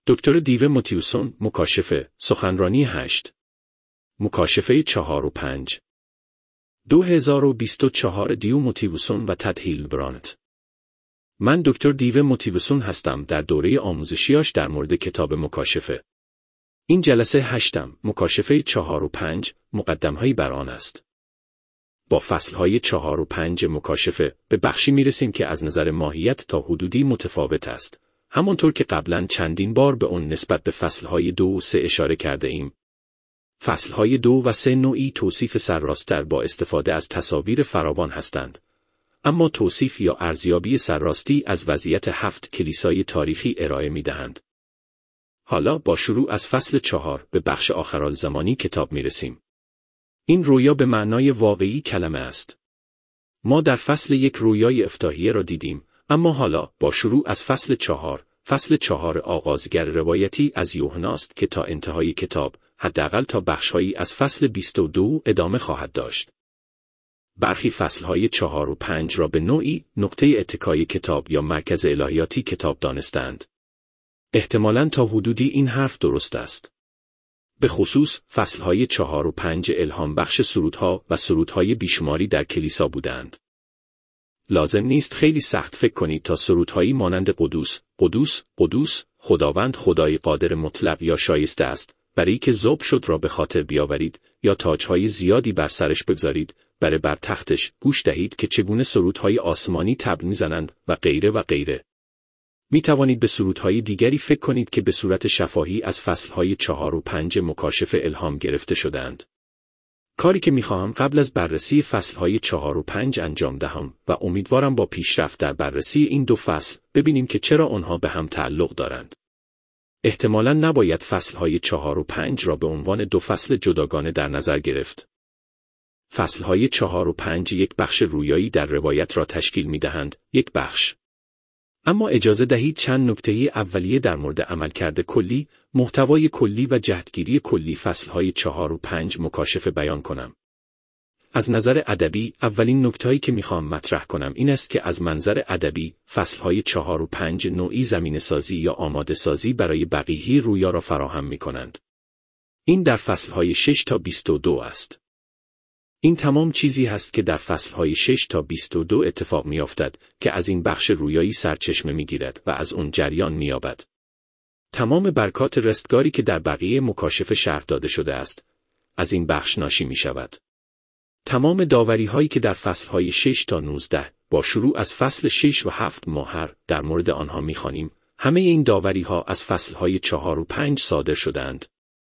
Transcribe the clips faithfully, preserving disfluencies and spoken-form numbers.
دکتر دیو متیوسون، مکاشفه، سخنرانی هشت. مکاشفه چهار و پنج. دو هزار و بیست و چهار دیو متیوسون و تد هیلبرانت. من دکتر دیو متیوسون هستم در دوره آموزشیاش در مورد کتاب مکاشفه. این جلسه هشتم، مکاشفه چهار و پنج، مقدمهایی بر آن است. با فصلهای چهار و پنج مکاشفه به بخشی میرسیم که از نظر ماهیت تا حدودی متفاوت است. همانطور که قبلا چندین بار به اون نسبت به فصلهای دو و سه اشاره کرده ایم. فصلهای دو و سه نوعی توصیف سرراست‌تر با استفاده از تصاویر فراوان هستند. اما توصیف یا ارزیابی سرراستی از وضعیت هفت کلیسای تاریخی ارائه می‌دهند. حالا با شروع از فصل چهار به بخش آخرالزمانی کتاب می‌رسیم. این رویا به معنای واقعی کلمه است. ما در فصل یک رویای افتتاحیه را دیدیم، اما حالا با شروع از فصل چهار، فصل چهار آغازگر روایتی از یوحناست که تا انتهای کتاب، حداقل تا بخشهایی از فصل بیست و دو ادامه خواهد داشت. برخی فصلهای چهار و پنج را به نوعی نقطه اتکای کتاب یا مرکز الهیاتی کتاب دانستند. احتمالاً تا حدودی این حرف درست است. به خصوص فصلهای چهار و پنج الهام بخش سرودها و سرودهای بیشماری در کلیسا بودند. لازم نیست خیلی سخت فکر کنید تا سرودهایی مانند قدوس، قدوس، قدوس، خداوند خدای قادر مطلق یا شایسته است، برای که ذوب شد را به خاطر بیاورید، یا تاجهای زیادی بر سرش بگذارید، برای بر تختش گوش دهید که چگونه سرودهای آسمانی طبل می‌زنند و غیره و غیره. می توانید به سرودهای دیگری فکر کنید که به صورت شفاهی از فصلهای چهار و پنج مکاشفه الهام گرفته شدند. کاری که می‌خواهم قبل از بررسی فصلهای چهار و پنج انجام دهم و امیدوارم با پیشرفت در بررسی این دو فصل ببینیم که چرا آنها به هم تعلق دارند. احتمالاً نباید فصلهای چهار و پنج را به عنوان دو فصل جداگانه در نظر گرفت. فصلهای چهار و پنج یک بخش رویایی در روایت را تشکیل می‌دهند، یک بخش. اما اجازه دهید چند نکته اولیه در مورد عملکرد کلی، محتوای کلی و جهتگیری کلی فصلهای چهار و پنج مکاشفه بیان کنم. از نظر ادبی، اولین نکته‌ای که می‌خوام مطرح کنم این است که از منظر ادبی، فصلهای چهار و پنج نوعی زمینه‌سازی یا آماده سازی برای بقیه رویا را فراهم می‌کنند. این در فصلهای شش تا بیست و دو است. این تمام چیزی هست که در فصلهای شش تا بیست و دو اتفاق می‌افتد که از این بخش رویایی سرچشمه می‌گیرد و از اون جریان می‌یابد. تمام برکات رستگاری که در بقیه مکاشفه شرح داده شده است، از این بخش ناشی می‌شود. تمام داوری‌هایی که در فصلهای شش تا نوزده با شروع از فصل شش و هفت ماهر در مورد آنها می‌خوانیم، همه این داوری‌ها از فصلهای چهار و پنج صادر شده‌اند.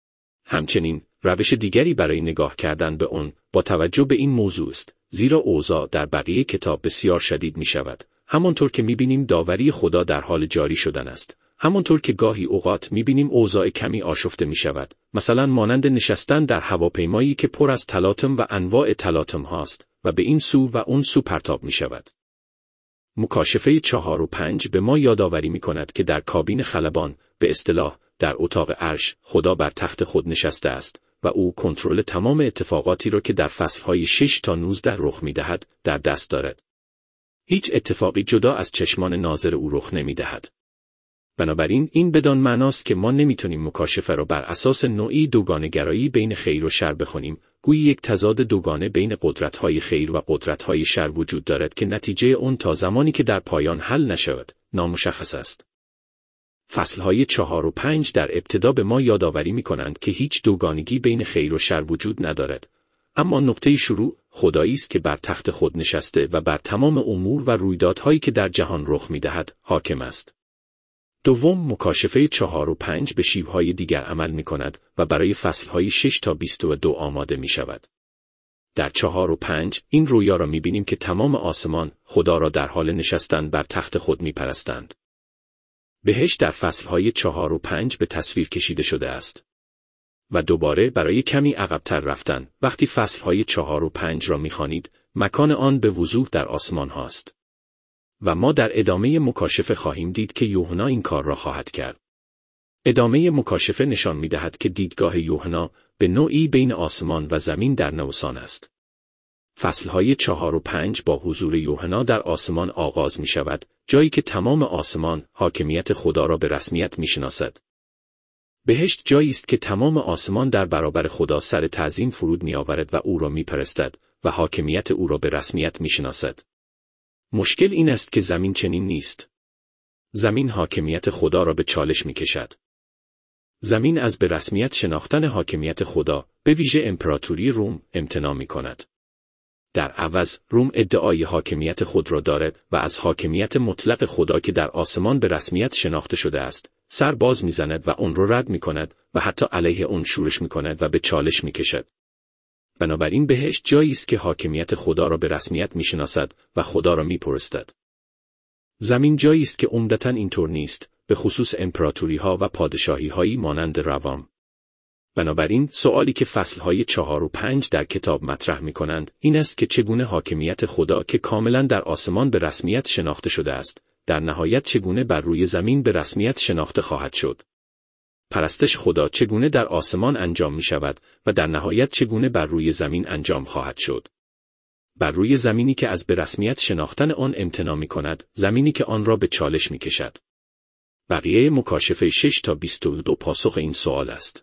همچنین روش دیگری برای نگاه کردن به اون با توجه به این موضوع است، زیرا اوضاع در بقیه کتاب بسیار شدید می شود. همانطور که می بینیم داوری خدا در حال جاری شدن است. همانطور که گاهی اوقات می بینیم اوضاع کمی آشفته می شود. مثلا مانند نشستن در هواپیمایی که پر از تلاطم و انواع تلاطم هاست و به این سو و اون سو پرتاب می شود. مکاشفه چهار و پنج به ما یادآوری می کند که در کابین خلبان، به اصطلاح در اتاق عرش، خدا بر تخت خود نشسته است و او کنترل تمام اتفاقاتی را که در فصلهای شش تا نوزده رخ می‌دهد در دست دارد. هیچ اتفاقی جدا از چشمان ناظر او رخ نمی‌دهد. بنابراین این بدان معناست که ما نمی‌تونیم مکاشفه را بر اساس نوعی دوگانه‌گرایی بین خیر و شر بخوانیم، گویی یک تضاد دوگانه بین قدرت‌های خیر و قدرت‌های شر وجود دارد که نتیجه اون تا زمانی که در پایان حل نشود، نامشخص است. فصلهای چهار و پنج در ابتدا به ما یادآوری می‌کنند که هیچ دوگانگی بین خیر و شر وجود ندارد. اما نقطه شروع خدایی است که بر تخت خود نشسته و بر تمام امور و رویدادهایی که در جهان رخ می‌دهد حاکم است. دوم، مکاشفه چهار و پنج به شیوه‌های دیگر عمل می‌کند و برای فصلهای شش تا بیست و دو آماده می‌شود. در چهار و پنج این رویا را می‌بینیم که تمام آسمان خدا را در حال نشستن بر تخت خود می‌پرستند. بهشت در فصلهای چهار و پنج به تصویر کشیده شده است. و دوباره برای کمی عقب‌تر رفتن، وقتی فصلهای چهار و پنج را می‌خوانید، مکان آن به وضوح در آسمان هاست. و ما در ادامه مکاشفه خواهیم دید که یوحنا این کار را خواهد کرد. ادامه مکاشفه نشان می‌دهد که دیدگاه یوحنا به نوعی بین آسمان و زمین در نوسان است. فصلهای چهار و پنج با حضور یوحنا در آسمان آغاز می شود، جایی که تمام آسمان حاکمیت خدا را به رسمیت می شناسد. بهشت جایی است که تمام آسمان در برابر خدا سر تعظیم فرود می‌آورد و او را می‌پرستد و حاکمیت او را به رسمیت می‌شناسد. مشکل این است که زمین چنین نیست. زمین حاکمیت خدا را به چالش می‌کشد. زمین از به رسمیت شناختن حاکمیت خدا، به ویژه امپراتوری روم، امتناع می‌کند. در عوض، روم ادعای حاکمیت خود را دارد و از حاکمیت مطلق خدا که در آسمان به رسمیت شناخته شده است، سر باز می‌زند و آن را رد می‌کند و حتی علیه آن شورش می‌کند و به چالش می‌کشد. بنابراین بهشت جایی است که حاکمیت خدا را به رسمیت می‌شناسد و خدا را می‌پرستد. زمین جایی است که عمدتاً اینطور نیست، به خصوص امپراتوری‌ها و پادشاهی‌هایی مانند روام. بنابراین سوالی که فصل‌های چهار و پنج در کتاب مطرح می‌کنند این است که چگونه حاکمیت خدا که کاملاً در آسمان به رسمیت شناخته شده است، در نهایت چگونه بر روی زمین به رسمیت شناخته خواهد شد. پرستش خدا چگونه در آسمان انجام می‌شود و در نهایت چگونه بر روی زمین انجام خواهد شد. بر روی زمینی که از به رسمیت شناختن آن امتناع می‌کند، زمینی که آن را به چالش می‌کشد. بقیه مکاشفه شش تا بیست و دو پاسخ این سوال است.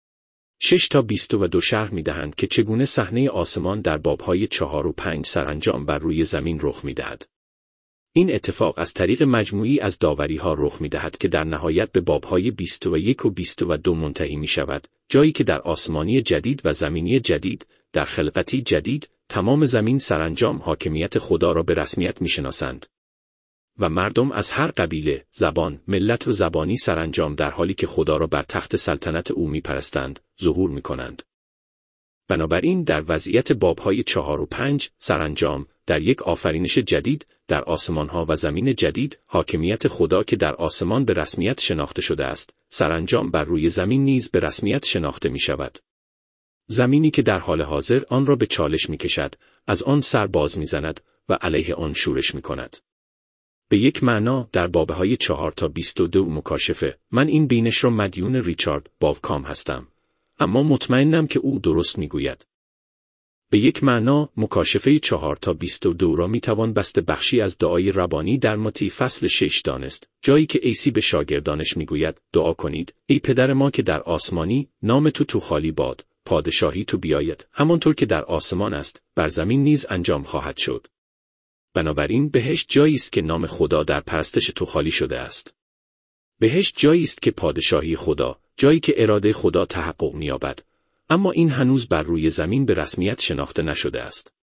شش تا بیست و دو شرح می‌دهند که چگونه صحنه آسمان در باب‌های چهار و پنج سرانجام بر روی زمین رخ می‌دهد. این اتفاق از طریق مجموعی از داوری‌ها رخ می‌دهد که در نهایت به باب‌های بیست و یک و بیست و دو منتهی می‌شود، جایی که در آسمانی جدید و زمینی جدید، در خلقتی جدید، تمام زمین سرانجام حاکمیت خدا را به رسمیت می‌شناسند. و مردم از هر قبیله، زبان، ملت و زبانی سرانجام در حالی که خدا را بر تخت سلطنت او می‌پرستند، ظهور می‌کنند. بنابراین در وضعیت باب‌های چهار و پنج سرانجام، در یک آفرینش جدید، در آسمان‌ها و زمین جدید، حاکمیت خدا که در آسمان به رسمیت شناخته شده است، سرانجام بر روی زمین نیز به رسمیت شناخته می‌شود. زمینی که در حال حاضر آن را به چالش می‌کشد، از آن سر باز می‌زند و علیه آن شورش می‌کند. به یک معنا در باب‌های چهار تا بیست و دو مکاشفه، من این بینش را مدیون ریچارد باوکام هستم. اما مطمئنم که او درست می‌گوید. به یک معنا مکاشفه چهار تا بیست و دو را می‌توان بسته بخشی از دعای ربانی در متی فصل شش دانست، جایی که عیسی به شاگردانش می‌گوید دعا کنید، ای پدر ما که در آسمانی، نام تو تو خالی باد، پادشاهی تو بیاید، همانطور که در آسمان است، بر زمین نیز انجام خواهد شد. بنابراین بهشت جایی است که نام خدا در پرستش تو خالی شده است. بهشت جایی است که پادشاهی خدا، جایی که اراده خدا تحقق می‌یابد، اما این هنوز بر روی زمین به رسمیت شناخته نشده است.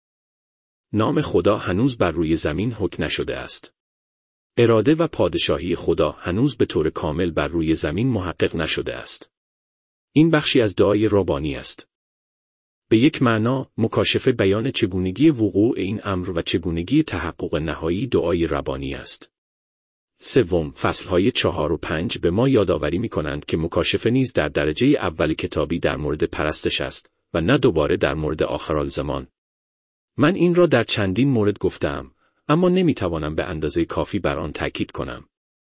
نام خدا هنوز بر روی زمین حکم نشده است. اراده و پادشاهی خدا هنوز به طور کامل بر روی زمین محقق نشده است. این بخشی از دعای ربانی است. به یک معنا، مکاشفه بیان چگونگی وقوع این امر و چگونگی تحقق نهایی دعای ربانی است. سوم، فصلهای چهار و پنج به ما یادآوری می‌کنند که مکاشفه نیز در درجه اول کتابی در مورد پرستش است و نه دوباره در مورد آخرالزمان. من این را در چندین مورد گفتم، اما نمی‌توانم به اندازه کافی بر آن تاکید کنم.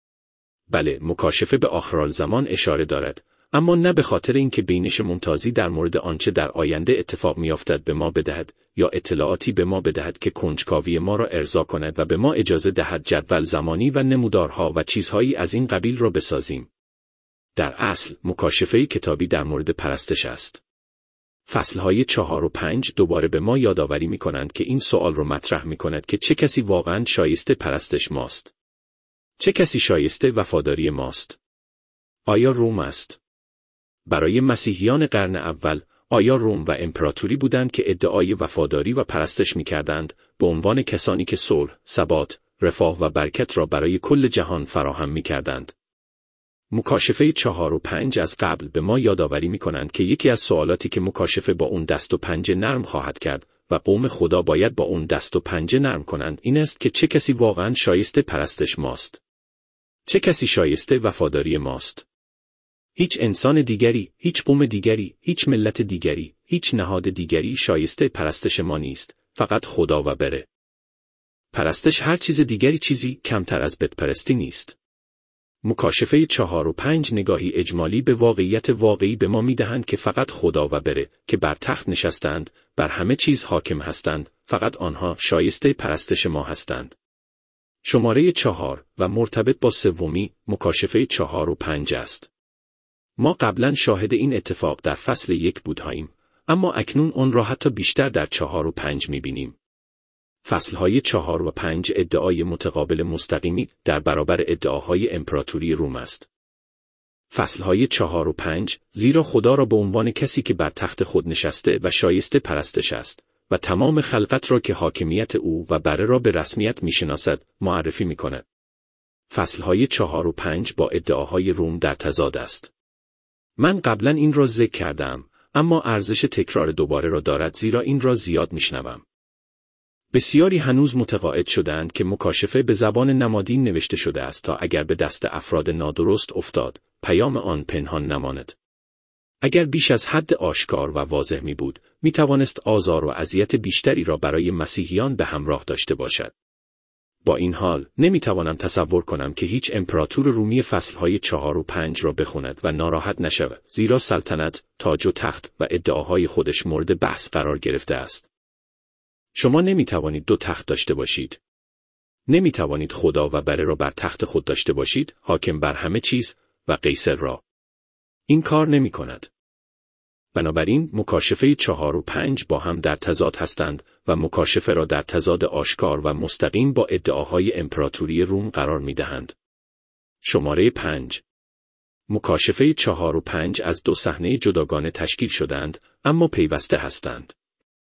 بله، مکاشفه به آخرالزمان اشاره دارد، اما نه به خاطر اینکه بینش ممتازی در مورد آنچه در آینده اتفاق می‌افتد به ما بدهد یا اطلاعاتی به ما بدهد که کنجکاوی ما را ارضا کند و به ما اجازه دهد جدول زمانی و نمودارها و چیزهایی از این قبیل را بسازیم. در اصل، مکاشفه کتابی در مورد پرستش است. فصلهای چهار و پنج دوباره به ما یادآوری می‌کنند که این سوال را مطرح می‌کند که چه کسی واقعاً شایسته پرستش ماست؟ چه کسی شایسته وفاداری ماست؟ آیا روم است؟ برای مسیحیان قرن اول، آیا روم و امپراتوری بودند که ادعای وفاداری و پرستش می‌کردند به عنوان کسانی که صلح، ثبات، رفاه و برکت را برای کل جهان فراهم می‌کردند؟ مکاشفه چهار و پنج از قبل به ما یادآوری می‌کنند که یکی از سوالاتی که مکاشفه با اون دست و پنجه نرم خواهد کرد و قوم خدا باید با اون دست و پنجه نرم کنند این است که چه کسی واقعاً شایسته پرستش ماست؟ چه کسی شایسته وفاداری ماست؟ هیچ انسان دیگری، هیچ قوم دیگری، هیچ ملت دیگری، هیچ نهاد دیگری شایسته پرستش ما نیست، فقط خدا و بره. پرستش هر چیز دیگری چیزی کمتر از بتپرستی نیست. مکاشفه چهار و پنج نگاهی اجمالی به واقعیت واقعی به ما میدهند که فقط خدا و بره که بر تخت نشستند، بر همه چیز حاکم هستند، فقط آنها شایسته پرستش ما هستند. شماره چهار و مرتبط با سومی، مکاشفه چهار و پنج است. ما قبلا شاهد این اتفاق در فصل یک بودیم، اما اکنون آن را حتی بیشتر در چهار و پنج می‌بینیم. فصلهای چهار و پنج ادعای متقابل مستقیمی در برابر ادعاهای امپراتوری روم است. فصلهای چهار و پنج زیرا خدا را به عنوان کسی که بر تخت خود نشسته و شایسته پرستش است و تمام خلقت را که حاکمیت او و بره را به رسمیت می‌شناسد معرفی می‌کند. فصلهای چهار و پنج با ادعاهای روم در تضاد است. من قبلا این را ذکر کردم، اما ارزش تکرار دوباره را دارد زیرا این را زیاد میشنوم. بسیاری هنوز متقاعد شدند که مکاشفه به زبان نمادین نوشته شده است تا اگر به دست افراد نادرست افتاد، پیام آن پنهان نماند. اگر بیش از حد آشکار و واضح می بود، می توانست آزار و اذیت بیشتری را برای مسیحیان به همراه داشته باشد. با این حال، نمی توانم تصور کنم که هیچ امپراتور رومی فصلهای چهار و پنج را بخواند و ناراحت نشود، زیرا سلطنت، تاج و تخت و ادعاهای خودش مورد بحث قرار گرفته است. شما نمی توانید دو تخت داشته باشید. نمی توانید خدا و بره را بر تخت خود داشته باشید، حاکم بر همه چیز، و قیصر را. این کار نمی کند. بنابراین مکاشفه چهار و پنج با هم در تضاد هستند و مکاشفه را در تضاد آشکار و مستقیم با ادعاهای امپراتوری روم قرار می دهند. شماره پنج. مکاشفه چهار و پنج از دو صحنه جداگانه تشکیل شدند، اما پیوسته هستند.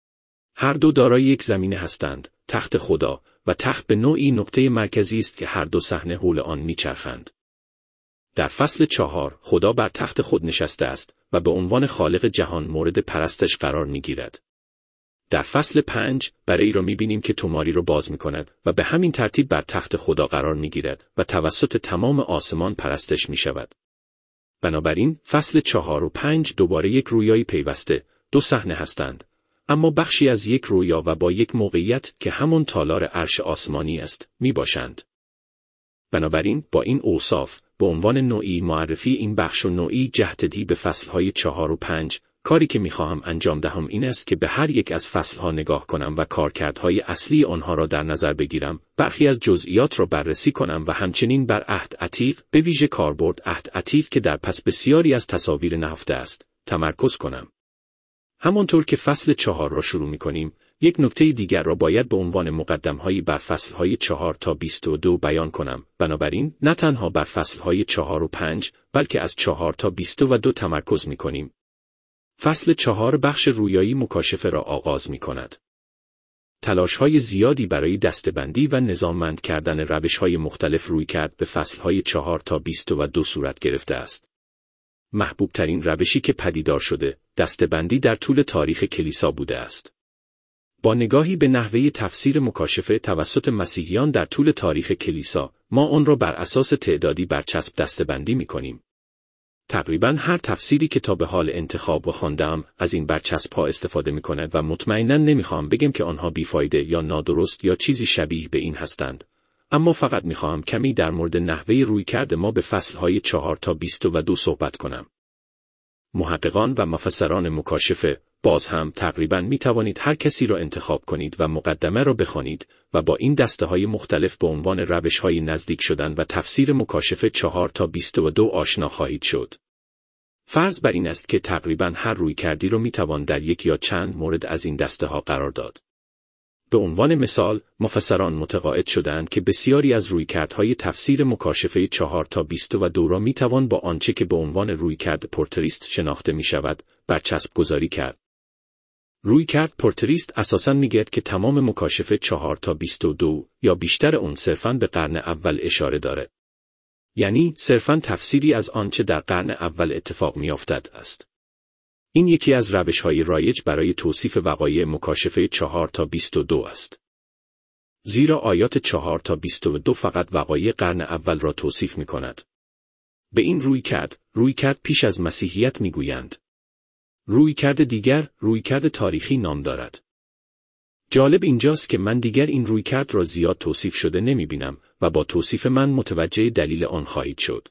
هر دو دارای یک زمینه هستند، تخت خدا، و تخت به نوعی نقطه مرکزی است که هر دو صحنه حول آن میچرخند. در فصل چهار، خدا بر تخت خود نشسته است و به عنوان خالق جهان مورد پرستش قرار میگیرد. در فصل پنج، برای را میبینیم که توماری را باز میکند و به همین ترتیب بر تخت خدا قرار میگیرد و توسط تمام آسمان پرستش میشود. بنابراین فصل چهار و پنج دوباره یک رویایی پیوسته، دو صحنه هستند، اما بخشی از یک رویا و با یک موقعیت که همون تالار عرش آسمانی است، می باشند. بنابراین با این اوصاف، به عنوان نوعی معرفی این بخش و نوعی جهتدهی به فصلهای چهار و پنج، کاری که می خواهم انجام دهم این است که به هر یک از فصلها نگاه کنم و کارکردهای اصلی آنها را در نظر بگیرم، برخی از جزئیات را بررسی کنم و همچنین بر عهد عتیق، به ویژه کاربرد عهد عتیق که در پس بسیاری از تصاویر نهفته است، تمرکز کنم. همانطور که فصل چهار را شروع می کنیم، یک نکته دیگر را باید به عنوان مقدمهایی بر فصلهای چهار تا بیست و دو بیان کنم. بنابراین نه تنها بر فصلهای چهار و پنج، بلکه از چهار تا بیست و دو تمرکز می کنیم. فصل چهار بخش رویایی مکاشفه را آغاز می کند. تلاش‌های زیادی برای دسته‌بندی و نظاممند کردن روش‌های مختلف رویکرد به فصلهای چهار تا بیست و دو صورت گرفته است. محبوب ترین روشی که پدیدار شده، دسته‌بندی در طول تاریخ کلیسا بوده است. با نگاهی به نحوه تفسیر مکاشفه توسط مسیحیان در طول تاریخ کلیسا، ما آن را بر اساس تعدادی برچسب دسته‌بندی می‌کنیم. تقریباً هر تفسیری که تا به حال انتخاب و خواندم از این برچسب‌ها استفاده می‌کند و مطمئناً نمی‌خوام بگم که آنها بیفایده یا نادرست یا چیزی شبیه به این هستند. اما فقط می‌خواهم کمی در مورد نحوه رویکرد ما به فصل‌های چهار تا بیست و دو صحبت کنم. محققان و مفسران مکاشفه، باز هم تقریباً می‌توانید هر کسی را انتخاب کنید و مقدمه را بخوانید و با این دسته‌های مختلف به عنوان روش‌های نزدیک شدن و تفسیر مکاشفه چهار تا بیست و دو آشنا خواهید شد. فرض بر این است که تقریباً هر رویکردی را می‌توان در یک یا چند مورد از این دسته‌ها قرار داد. به عنوان مثال، مفسران متقاعد شدند که بسیاری از رویکردهای تفسیر مکاشفه چهار تا بیست و دو را می‌توان با آنچه که به عنوان رویکرد پورتریست شناخته می‌شود، برچسب گذاری کرد. رویکرد پورتریست اساساً میگوید که تمام مکاشفه چهار تا بیست و دو یا بیشتر اون صرفاً به قرن اول اشاره داره. یعنی صرفاً تفسیری از آنچه در قرن اول اتفاق میافتد است. این یکی از روش‌های رایج برای توصیف وقایع مکاشفه چهار تا بیست و دو است. زیرا آیات چهار تا بیست و دو فقط وقایع قرن اول را توصیف می‌کند. به این رویکرد، رویکرد پیش از مسیحیت میگویند. رویکرد دیگر، رویکرد تاریخی نام دارد. جالب اینجاست که من دیگر این رویکرد را زیاد توصیف شده نمی‌بینم و با توصیف من متوجه دلیل آن خواهید شد.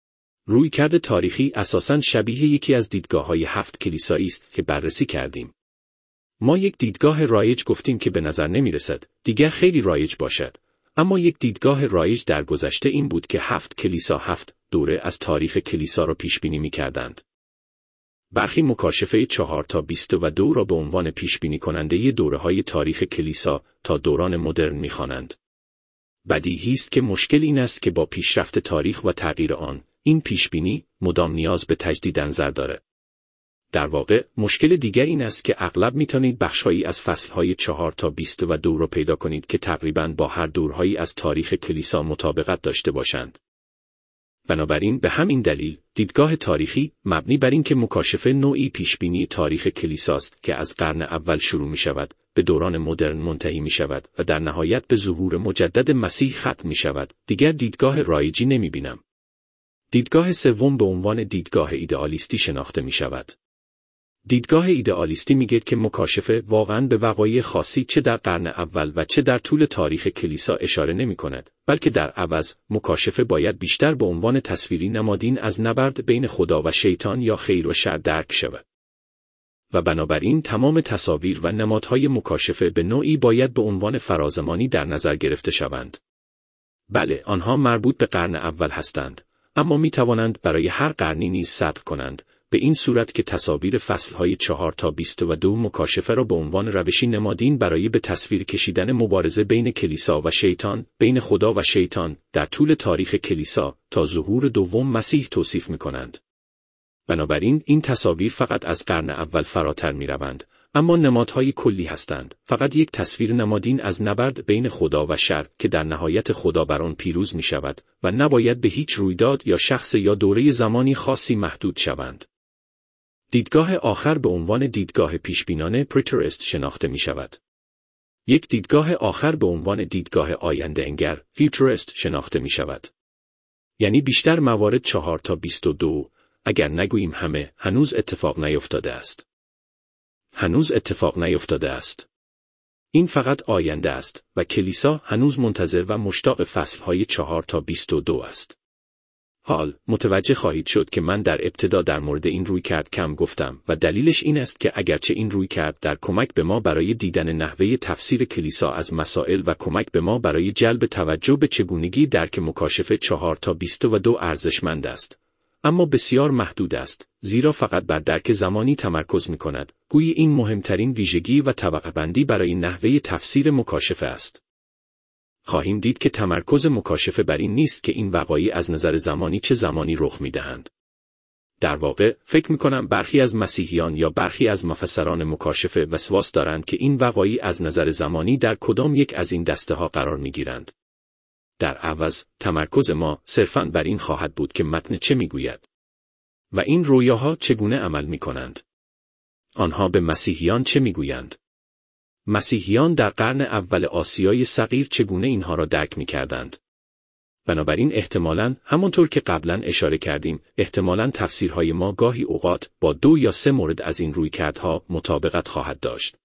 رویکرد تاریخی اساساً شبیه یکی از دیدگاه‌های هفت کلیسایی است که بررسی کردیم. ما یک دیدگاه رایج گفتیم که به نظر نمی‌رسد دیگر خیلی رایج باشد، اما یک دیدگاه رایج در گذشته این بود که هفت کلیسا هفت دوره از تاریخ کلیسا را پیش بینی می‌کردند. برخی مکاشفه چهار تا بیست و دو را به عنوان پیش بینی کننده دوره‌های تاریخ کلیسا تا دوران مدرن می‌خوانند. بدیهی است که مشکل این است که با پیشرفت تاریخ و تغییر آن، این پیش بینی مدام نیاز به تجدید نظر دارد. در واقع مشکل دیگر این است که اغلب می‌توانید بخش‌هایی از فصل‌های چهار تا بیست و دو را پیدا کنید که تقریباً با هر دورهایی از تاریخ کلیسا مطابقت داشته باشند. بنابراین به همین دلیل دیدگاه تاریخی مبنی بر اینکه مکاشفه نوعی پیشبینی تاریخ کلیساست که از قرن اول شروع می شود، به دوران مدرن منتهی می شود و در نهایت به ظهور مجدد مسیح ختم می شود، دیگر دیدگاه رایجی نمی بینم. دیدگاه سوم به عنوان دیدگاه ایدئالیستی شناخته می شود. دیدگاه ایدئالیستی میگه که مکاشفه واقعاً به وقایع خاصی چه در قرن اول و چه در طول تاریخ کلیسا اشاره نمی کند، بلکه در عوض مکاشفه باید بیشتر به عنوان تصویری نمادین از نبرد بین خدا و شیطان یا خیر و شر درک شود. و بنابراین تمام تصاویر و نمادهای مکاشفه به نوعی باید به عنوان فرازمانی در نظر گرفته شوند. بله، آنها مربوط به قرن اول هستند، اما می توانند برای هر قرنی نیز صدق کنند، به این صورت که تصاویر فصلهای چهار تا بیست و دو مکاشفه را به عنوان روشی نمادین برای به تصویر کشیدن مبارزه بین کلیسا و شیطان، بین خدا و شیطان، در طول تاریخ کلیسا تا ظهور دوم مسیح توصیف می کنند. بنابراین این تصاویر فقط از قرن اول فراتر می روند، اما نمادهای کلی هستند، فقط یک تصویر نمادین از نبرد بین خدا و شر که در نهایت خدا بر آن پیروز می شود و نباید به هیچ رویداد یا شخص یا دوره زمانی خاصی محدود شوند. دیدگاه آخر به عنوان دیدگاه پیشبینانه پریتریست شناخته می شود. یک دیدگاه آخر به عنوان دیدگاه آینده انگر فیوچریست شناخته می شود. یعنی بیشتر موارد چهار تا بیست و دو، اگر نگوییم همه، هنوز اتفاق نیفتاده است. هنوز اتفاق نیفتاده است. این فقط آینده است و کلیسا هنوز منتظر و مشتاق فصلهای چهار تا بیست و دو است. حال متوجه خواهید شد که من در ابتدا در مورد این رویکرد کم گفتم و دلیلش این است که اگرچه این رویکرد در کمک به ما برای دیدن نحوه تفسیر کلیسا از مسائل و کمک به ما برای جلب توجه به چگونگی درک مکاشفه چهار تا بیست و دو ارزشمند است، اما بسیار محدود است، زیرا فقط بر درک زمانی تمرکز می کند، گویی این مهمترین ویژگی و طبقه بندی برای نحوه تفسیر مکاشفه است. خواهیم دید که تمرکز مکاشفه بر این نیست که این وقایع از نظر زمانی چه زمانی رخ می دهند. در واقع فکر می کنم برخی از مسیحیان یا برخی از مفسران مکاشفه وسواس دارند که این وقایع از نظر زمانی در کدام یک از این دسته ها قرار می گیرند. در عوض تمرکز ما صرفاً بر این خواهد بود که متن چه می گوید و این رویاها چگونه عمل می کنند. آنها به مسیحیان چه می گویند؟ مسیحیان در قرن اول آسیای صغیر چگونه اینها را درک می کردند؟ بنابراین احتمالاً همانطور که قبلاً اشاره کردیم، احتمالاً تفسیرهای ما گاهی اوقات با دو یا سه مورد از این رویکردها مطابقت خواهد داشت.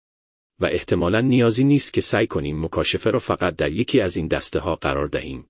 و احتمالاً نیازی نیست که سعی کنیم مکاشفه را فقط در یکی از این دسته ها قرار دهیم.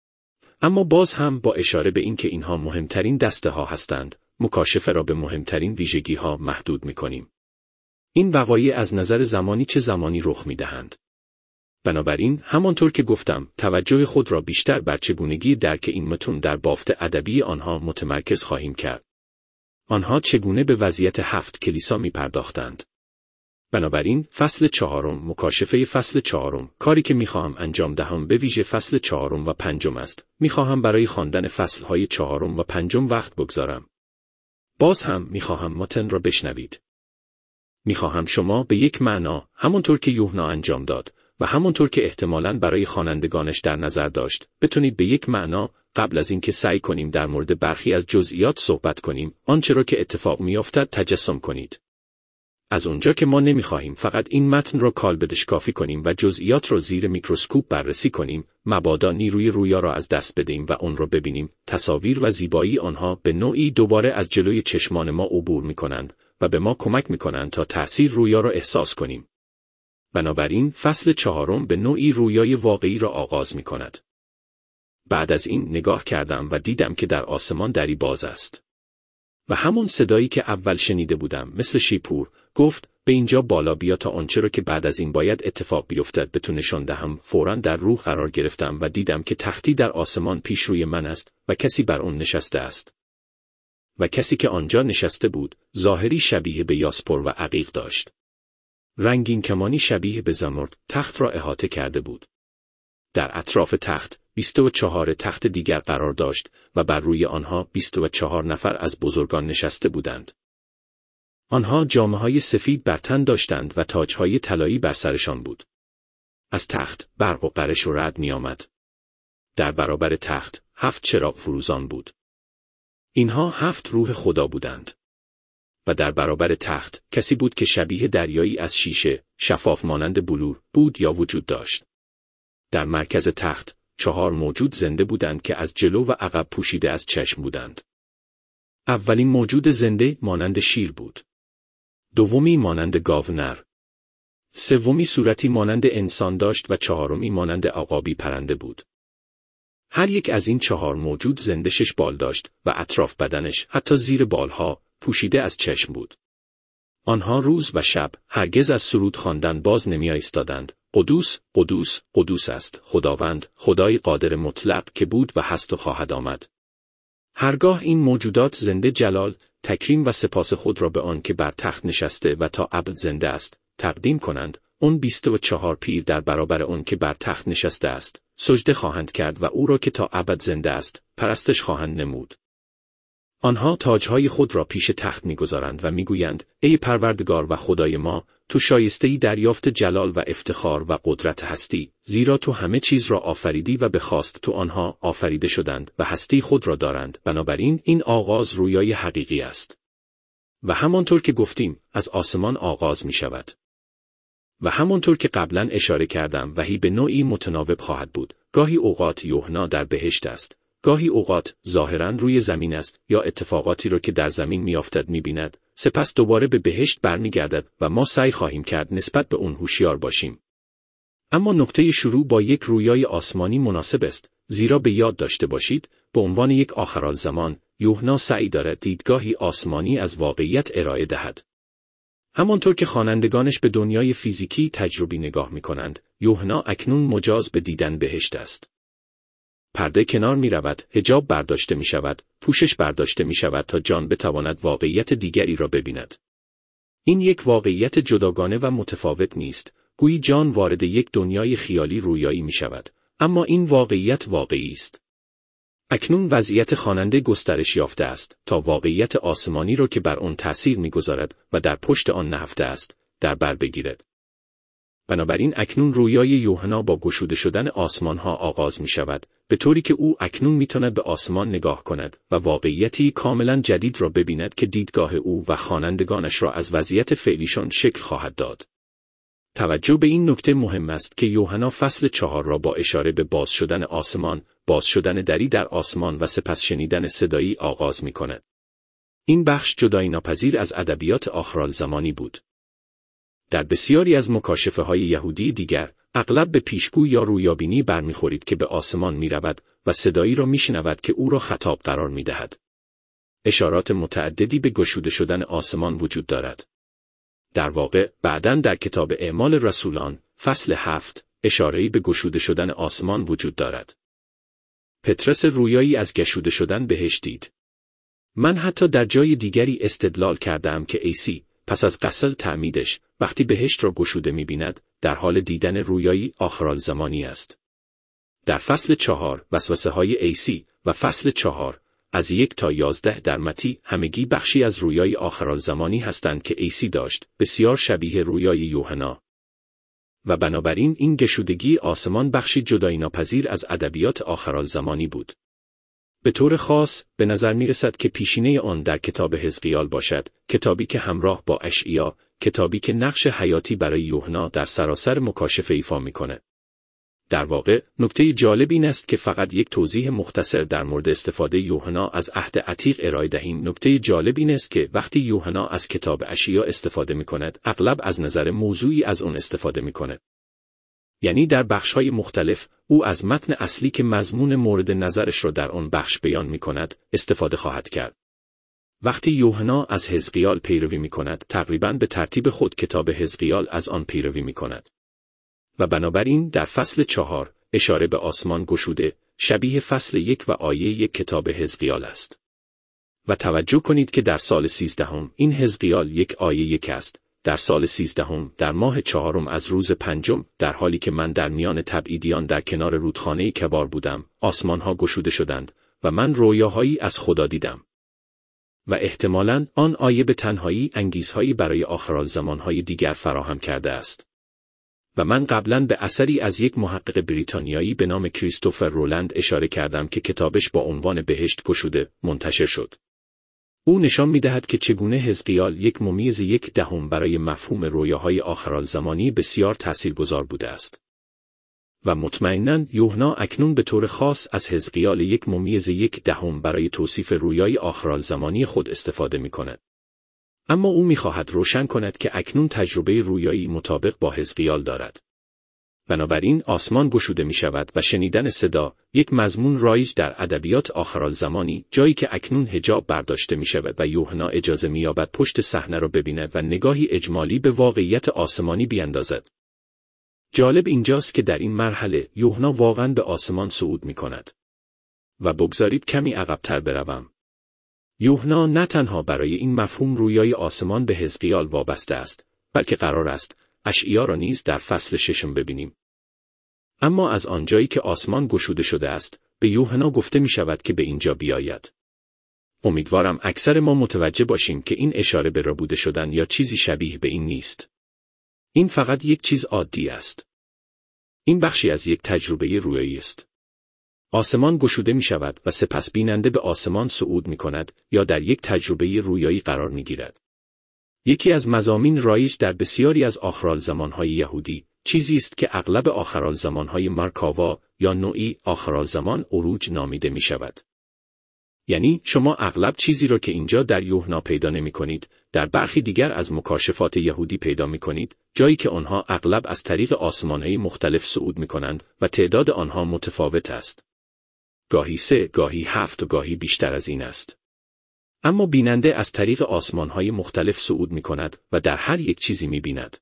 اما باز هم با اشاره به این که اینها مهمترین دسته ها هستند، مکاشفه را به مهمترین ویژگی ها محدود می کنیم. این وقایع از نظر زمانی چه زمانی رخ می دهند. بنابراین همانطور که گفتم، توجه خود را بیشتر بر چگونگی درک این متن در بافت ادبی آنها متمرکز خواهیم کرد. آنها چگونه به وضعیت هفت کلیسا می پرداختند. بنابراین فصل چهارم، مکاشفه فصل چهارم، کاری که میخواهم انجام دهم به ویژه فصل چهارم و پنجم است. میخواهم برای خواندن فصلهای چهارم و پنجم وقت بگذارم. باز هم میخواهم متن را بشنوید. میخواهم شما به یک معنا، همونطور که یوحنا انجام داد و همونطور که احتمالاً برای خوانندگانش در نظر داشت، بتونید به یک معنا قبل از اینکه سعی کنیم در مورد برخی از جزئیات صحبت کنیم، آنچه را که اتفاق میافتد تجسم کنید. از اونجا که ما نمیخواهیم فقط این متن را کالبدش کافی کنیم و جزئیات را زیر میکروسکوپ بررسی کنیم، مبادا نیروی رویا را از دست بدهیم و اون را ببینیم، تصاویر و زیبایی آنها به نوعی دوباره از جلوی چشمان ما عبور میکنند و به ما کمک میکنند تا تأثیر رویا را احساس کنیم. بنابراین فصل چهارم به نوعی رویای واقعی را آغاز میکند. بعد از این نگاه کردم و دیدم که در آسمان دری باز است. و همون صدایی که اول شنیده بودم مثل شیپور گفت به اینجا بالا بیا تا آنچه رو که بعد از این باید اتفاق بیفتد به تو نشان دهم. فوراً در رو قرار گرفتم و دیدم که تختی در آسمان پیش روی من است و کسی بر آن نشسته است. و کسی که آنجا نشسته بود ظاهری شبیه به یاسپر و عقیق داشت. رنگین کمانی شبیه به زمرد تخت را احاطه کرده بود. در اطراف تخت بیست و چهار تخت دیگر قرار داشت و بر روی آنها بیست و چهار نفر از بزرگان نشسته بودند. آنها جامه‌های سفید بر تن داشتند و تاج‌های طلایی بر سرشان بود. از تخت برق و قرش و رعد می‌آمد. در برابر تخت هفت چراغ فروزان بود. اینها هفت روح خدا بودند. و در برابر تخت کسی بود که شبیه دریایی از شیشه، شفاف مانند بلور بود یا وجود داشت. در مرکز تخت چهار موجود زنده بودند که از جلو و عقب پوشیده از چشم بودند. اولین موجود زنده مانند شیر بود. دومی مانند گاو نر. سومی صورتی مانند انسان داشت و چهارمی مانند عقابی پرنده بود. هر یک از این چهار موجود زنده شش بال داشت و اطراف بدنش حتی زیر بالها پوشیده از چشم بود. آنها روز و شب هرگز از سرود خواندن باز نمی ایستادند. قدوس، قدوس، قدوس است خداوند، خدای قادر مطلق که بود و هست و خواهد آمد. هرگاه این موجودات زنده جلال، تکریم و سپاس خود را به آن که بر تخت نشسته و تا ابد زنده است تقدیم کنند، اون بیست و چهار پیر در برابر آن که بر تخت نشسته است سجده خواهند کرد و او را که تا ابد زنده است پرستش خواهند نمود. آنها تاجهای خود را پیش تخت می‌گذارند و می‌گویند ای پروردگار و خدای ما، تو شایسته‌ای دریافت جلال و افتخار و قدرت هستی، زیرا تو همه چیز را آفریدی و به خواست تو آنها آفریده شدند و هستی خود را دارند. بنابراین این آغاز رویای حقیقی است. و همانطور که گفتیم از آسمان آغاز می‌شود. و همانطور که قبلا اشاره کردم وحی به نوعی متناوب خواهد بود. گاهی اوقات یوحنا در بهشت است. گاهی اوقات ظاهراً روی زمین است یا اتفاقاتی را که در زمین میافتد می‌بیند، سپس دوباره به بهشت برمیگردد و ما سعی خواهیم کرد نسبت به اون هوشیار باشیم. اما نقطه شروع با یک رویای آسمانی مناسب است، زیرا به یاد داشته باشید به عنوان یک آخرالزمان یوحنا سعی دارد دیدگاهی آسمانی از واقعیت ارائه دهد. همانطور که خوانندگانش به دنیای فیزیکی تجربی نگاه می‌کنند، یوحنا اکنون مجاز به دیدن بهشت است. پرده کنار می رود، حجاب برداشته می شود، پوشش برداشته می شود تا جان بتواند واقعیت دیگری را ببیند. این یک واقعیت جداگانه و متفاوت نیست، گویی جان وارد یک دنیای خیالی رویایی می شود، اما این واقعیت واقعی است. اکنون وضعیت خواننده گسترش یافته است تا واقعیت آسمانی را که بر آن تأثیر می گذارد و در پشت آن نهفته است، در بر بگیرد. بنابراین اکنون رویای یوحنا با گشوده شدن آسمان ها آغاز می شود، به طوری که او اکنون می تواند به آسمان نگاه کند و واقعیتی کاملا جدید را ببیند که دیدگاه او و خوانندگانش را از وضعیت فعلیشان شکل خواهد داد. توجه به این نکته مهم است که یوحنا فصل چهار را با اشاره به باز شدن آسمان، باز شدن دری در آسمان و سپس شنیدن صدایی آغاز می کند. این بخش جدایی ناپذیر از ادبیات آخرالزمانی بود. در بسیاری از مکاشفه های یهودی دیگر، اغلب به پیشگویی یا رویابینی برمیخورید که به آسمان می رود و صدایی را می شنود که او را خطاب قرار می دهد. اشارات متعددی به گشوده شدن آسمان وجود دارد. در واقع، بعداً در کتاب اعمال رسولان، فصل هفت، اشاره‌ای به گشوده شدن آسمان وجود دارد. پطرس رویایی از گشوده شدن بهش دید. من حتی در جای دیگری استدلال کردم که عیسی پس از غسل تعمیدش وقتی بهشت را گشوده می‌بیند در حال دیدن رویایی آخرالزمانی است. در فصل چهار وسوسه های عیسی و فصل چهار از یک تا یازده در متی همگی بخشی از رویای آخرالزمانی هستند که عیسی داشت، بسیار شبیه رویای یوحنا. و بنابراین این گشودگی آسمان بخشی جدایی ناپذیر از ادبیات آخرالزمانی بود. به طور خاص به نظر می رسد که پیشینه آن در کتاب حزقیال باشد، کتابی که همراه با اشعیا، کتابی که نقش حیاتی برای یوحنا در سراسر مکاشفه ایفا می کند. در واقع نکته جالب این است که فقط یک توضیح مختصر در مورد استفاده یوحنا از عهد عتیق ارائه دهیم. نکته جالب این است که وقتی یوحنا از کتاب اشعیا استفاده می کند، اغلب از نظر موضوعی از آن استفاده می کند. یعنی در بخش‌های مختلف او از متن اصلی که مضمون مورد نظرش را در آن بخش بیان می کند استفاده خواهد کرد. وقتی یوحنا از حزقیال پیروی می کند، تقریباً به ترتیب خود کتاب حزقیال از آن پیروی می کند. و بنابراین در فصل چهار اشاره به آسمان گشوده شبیه فصل یک و آیه یک کتاب حزقیال است. و توجه کنید که در سال سیزدهم این حزقیال یک آیه یک است. در سال سیزدهم در ماه چهارم از روز پنجم، در حالی که من در میان تبعیدیان در کنار رودخانه کبار بودم، آسمانها گشوده شدند و من رویاهایی از خدا دیدم. و احتمالاً آن آیه به تنهایی انگیزهایی برای آخرالزمانهای دیگر فراهم کرده است. و من قبلاً به اثری از یک محقق بریتانیایی به نام کریستوفر رولند اشاره کردم که کتابش با عنوان بهشت گشوده منتشر شد. او نشان می‌دهد که چگونه حزقیال یک ممیز یک دهم برای مفهوم رویاهای آخرالزمانی بسیار تاثیرگذار بوده است. و مطمئناً یوحنا اکنون به طور خاص از حزقیال یک ممیز یک دهم برای توصیف رویای آخرالزمانی خود استفاده می‌کند. اما او می‌خواهد روشن کند که اکنون تجربه رویایی مطابق با حزقیال دارد. بنابراین آسمان گشوده می‌شود و شنیدن صدا، یک مضمون رایج در ادبیات آخرالزمانی، جایی که اکنون حجاب برداشته می‌شود و یوحنا اجازه می‌یابد پشت صحنه را ببیند و نگاهی اجمالی به واقعیت آسمانی بیندازد. جالب اینجاست که در این مرحله یوحنا واقعاً به آسمان صعود می‌کند. و بگذارید کمی عقب‌تر بروم. یوحنا نه تنها برای این مفهوم رویای آسمان به حزقیال وابسته است، بلکه قرار است اشعیا را نیز در فصل ششم ببینیم. اما از آنجایی که آسمان گشوده شده است، به یوحنا گفته می شود که به اینجا بیاید. امیدوارم اکثر ما متوجه باشیم که این اشاره به ربوده شدن یا چیزی شبیه به این نیست. این فقط یک چیز عادی است. این بخشی از یک تجربه رویایی است. آسمان گشوده می شود و سپس بیننده به آسمان صعود می کند یا در یک تجربه رویایی قرار می گیرد. یکی از مضامین رایج در بسیاری از آخرالزمانهای یهودی، چیزی است که اغلب آخرالزمانهای مرکاوا یا نوعی آخرالزمان عروج نامیده می شود. یعنی شما اغلب چیزی را که اینجا در یوحنا پیدا نمی کنید، در برخی دیگر از مکاشفات یهودی پیدا می کنید، جایی که آنها اغلب از طریق آسمانهای مختلف صعود می کنند و تعداد آنها متفاوت است. گاهی سه، گاهی هفت و گاهی بیشتر از این است. اما بیننده از طریق آسمانهای مختلف صعود می کند و در هر یک چیزی می بیند.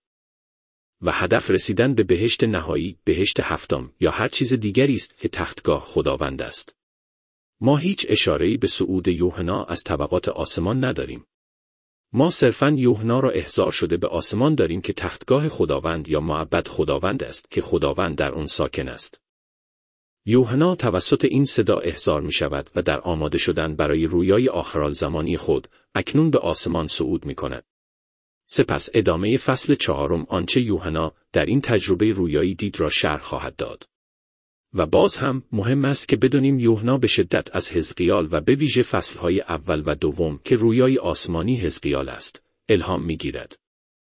و هدف رسیدن به بهشت نهایی، بهشت هفتم یا هر چیز دیگری است که تختگاه خداوند است. ما هیچ اشاره‌ای به صعود یوحنا از طبقات آسمان نداریم. ما صرفاً یوحنا را احضار شده به آسمان داریم که تختگاه خداوند یا معبد خداوند است که خداوند در آن ساکن است. یوحنا توسط این صدا احضار می شود و در آماده شدن برای رویای آخرالزمانی خود، اکنون به آسمان صعود می کند. سپس ادامه فصل چهارم آنچه یوحنا در این تجربه رویایی دید را شرح خواهد داد. و باز هم مهم است که بدانیم یوحنا به شدت از حزقیال و به ویژه فصلهای اول و دوم که رویای آسمانی حزقیال است، الهام می گیرد.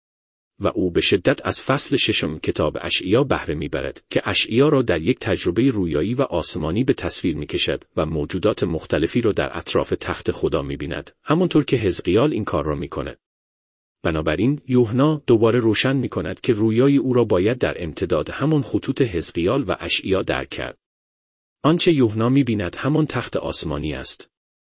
و او به شدت از فصل ششم کتاب اشعیا بهره میبرد که اشعیا را در یک تجربه رویایی و آسمانی به تصویر میکشد و موجودات مختلفی را در اطراف تخت خدا میبیند، همانطور که حزقیال این کار را میکند. بنابراین یوحنا دوباره روشن میکند که رویای او را باید در امتداد همان خطوط حزقیال و اشعیا درک کرد. آنچه یوحنا میبیند همان تخت آسمانی است.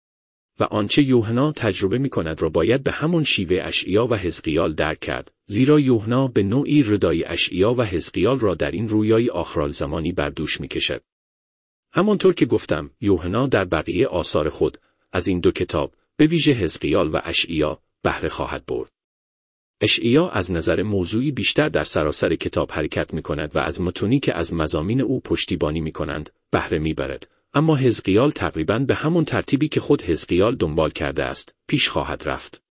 و آنچه یوحنا تجربه می کند را باید به همان شیوه اشعیا و حزقیال درک کرد، زیرا یوحنا به نوعی ردای اشعیا و حزقیال را در این رویای آخرالزمانی بر دوش می کشد. همانطور که گفتم، یوحنا در بقیه آثار خود از این دو کتاب، به ویژه حزقیال و اشعیا، بهره خواهد برد. اشعیا از نظر موضوعی بیشتر در سراسر کتاب حرکت می کند و از متونی که از مضامین او پشتیبانی می کنند، بهره می برد. اما حزقیال تقریباً به همون ترتیبی که خود حزقیال دنبال کرده است، پیش خواهد رفت.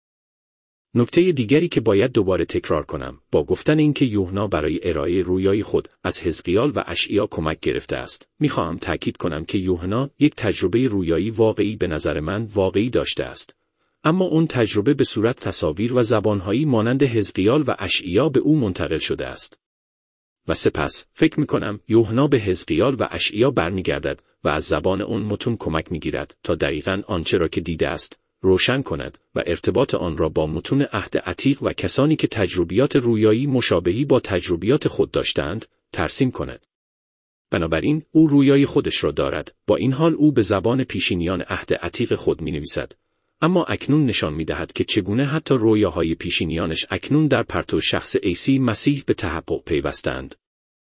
نکته دیگری که باید دوباره تکرار کنم، با گفتن اینکه یوحنا برای ارائه رویای خود از حزقیال و اشعیا کمک گرفته است، میخواهم تأکید کنم که یوحنا یک تجربه رویایی واقعی به نظر من واقعی داشته است. اما اون تجربه به صورت تصاویر و زبانهایی مانند حزقیال و اشعیا به او منتقل شده است. و سپس فکر میکنم یوحنا به حزقیال و اشعیا برمیگردد و از زبان اون متون کمک میگیرد تا دقیقاً آنچه را که دیده است روشن کند و ارتباط آن را با متون عهد عتیق و کسانی که تجربیات رویایی مشابهی با تجربیات خود داشتند ترسیم کند. بنابراین او رویای خودش را دارد، با این حال او به زبان پیشینیان عهد عتیق خود مینویسد. اما اکنون نشان می‌دهد که چگونه حتی رویاهای پیشینیانش اکنون در پرتو شخص عیسی مسیح به تحقق پیوستند.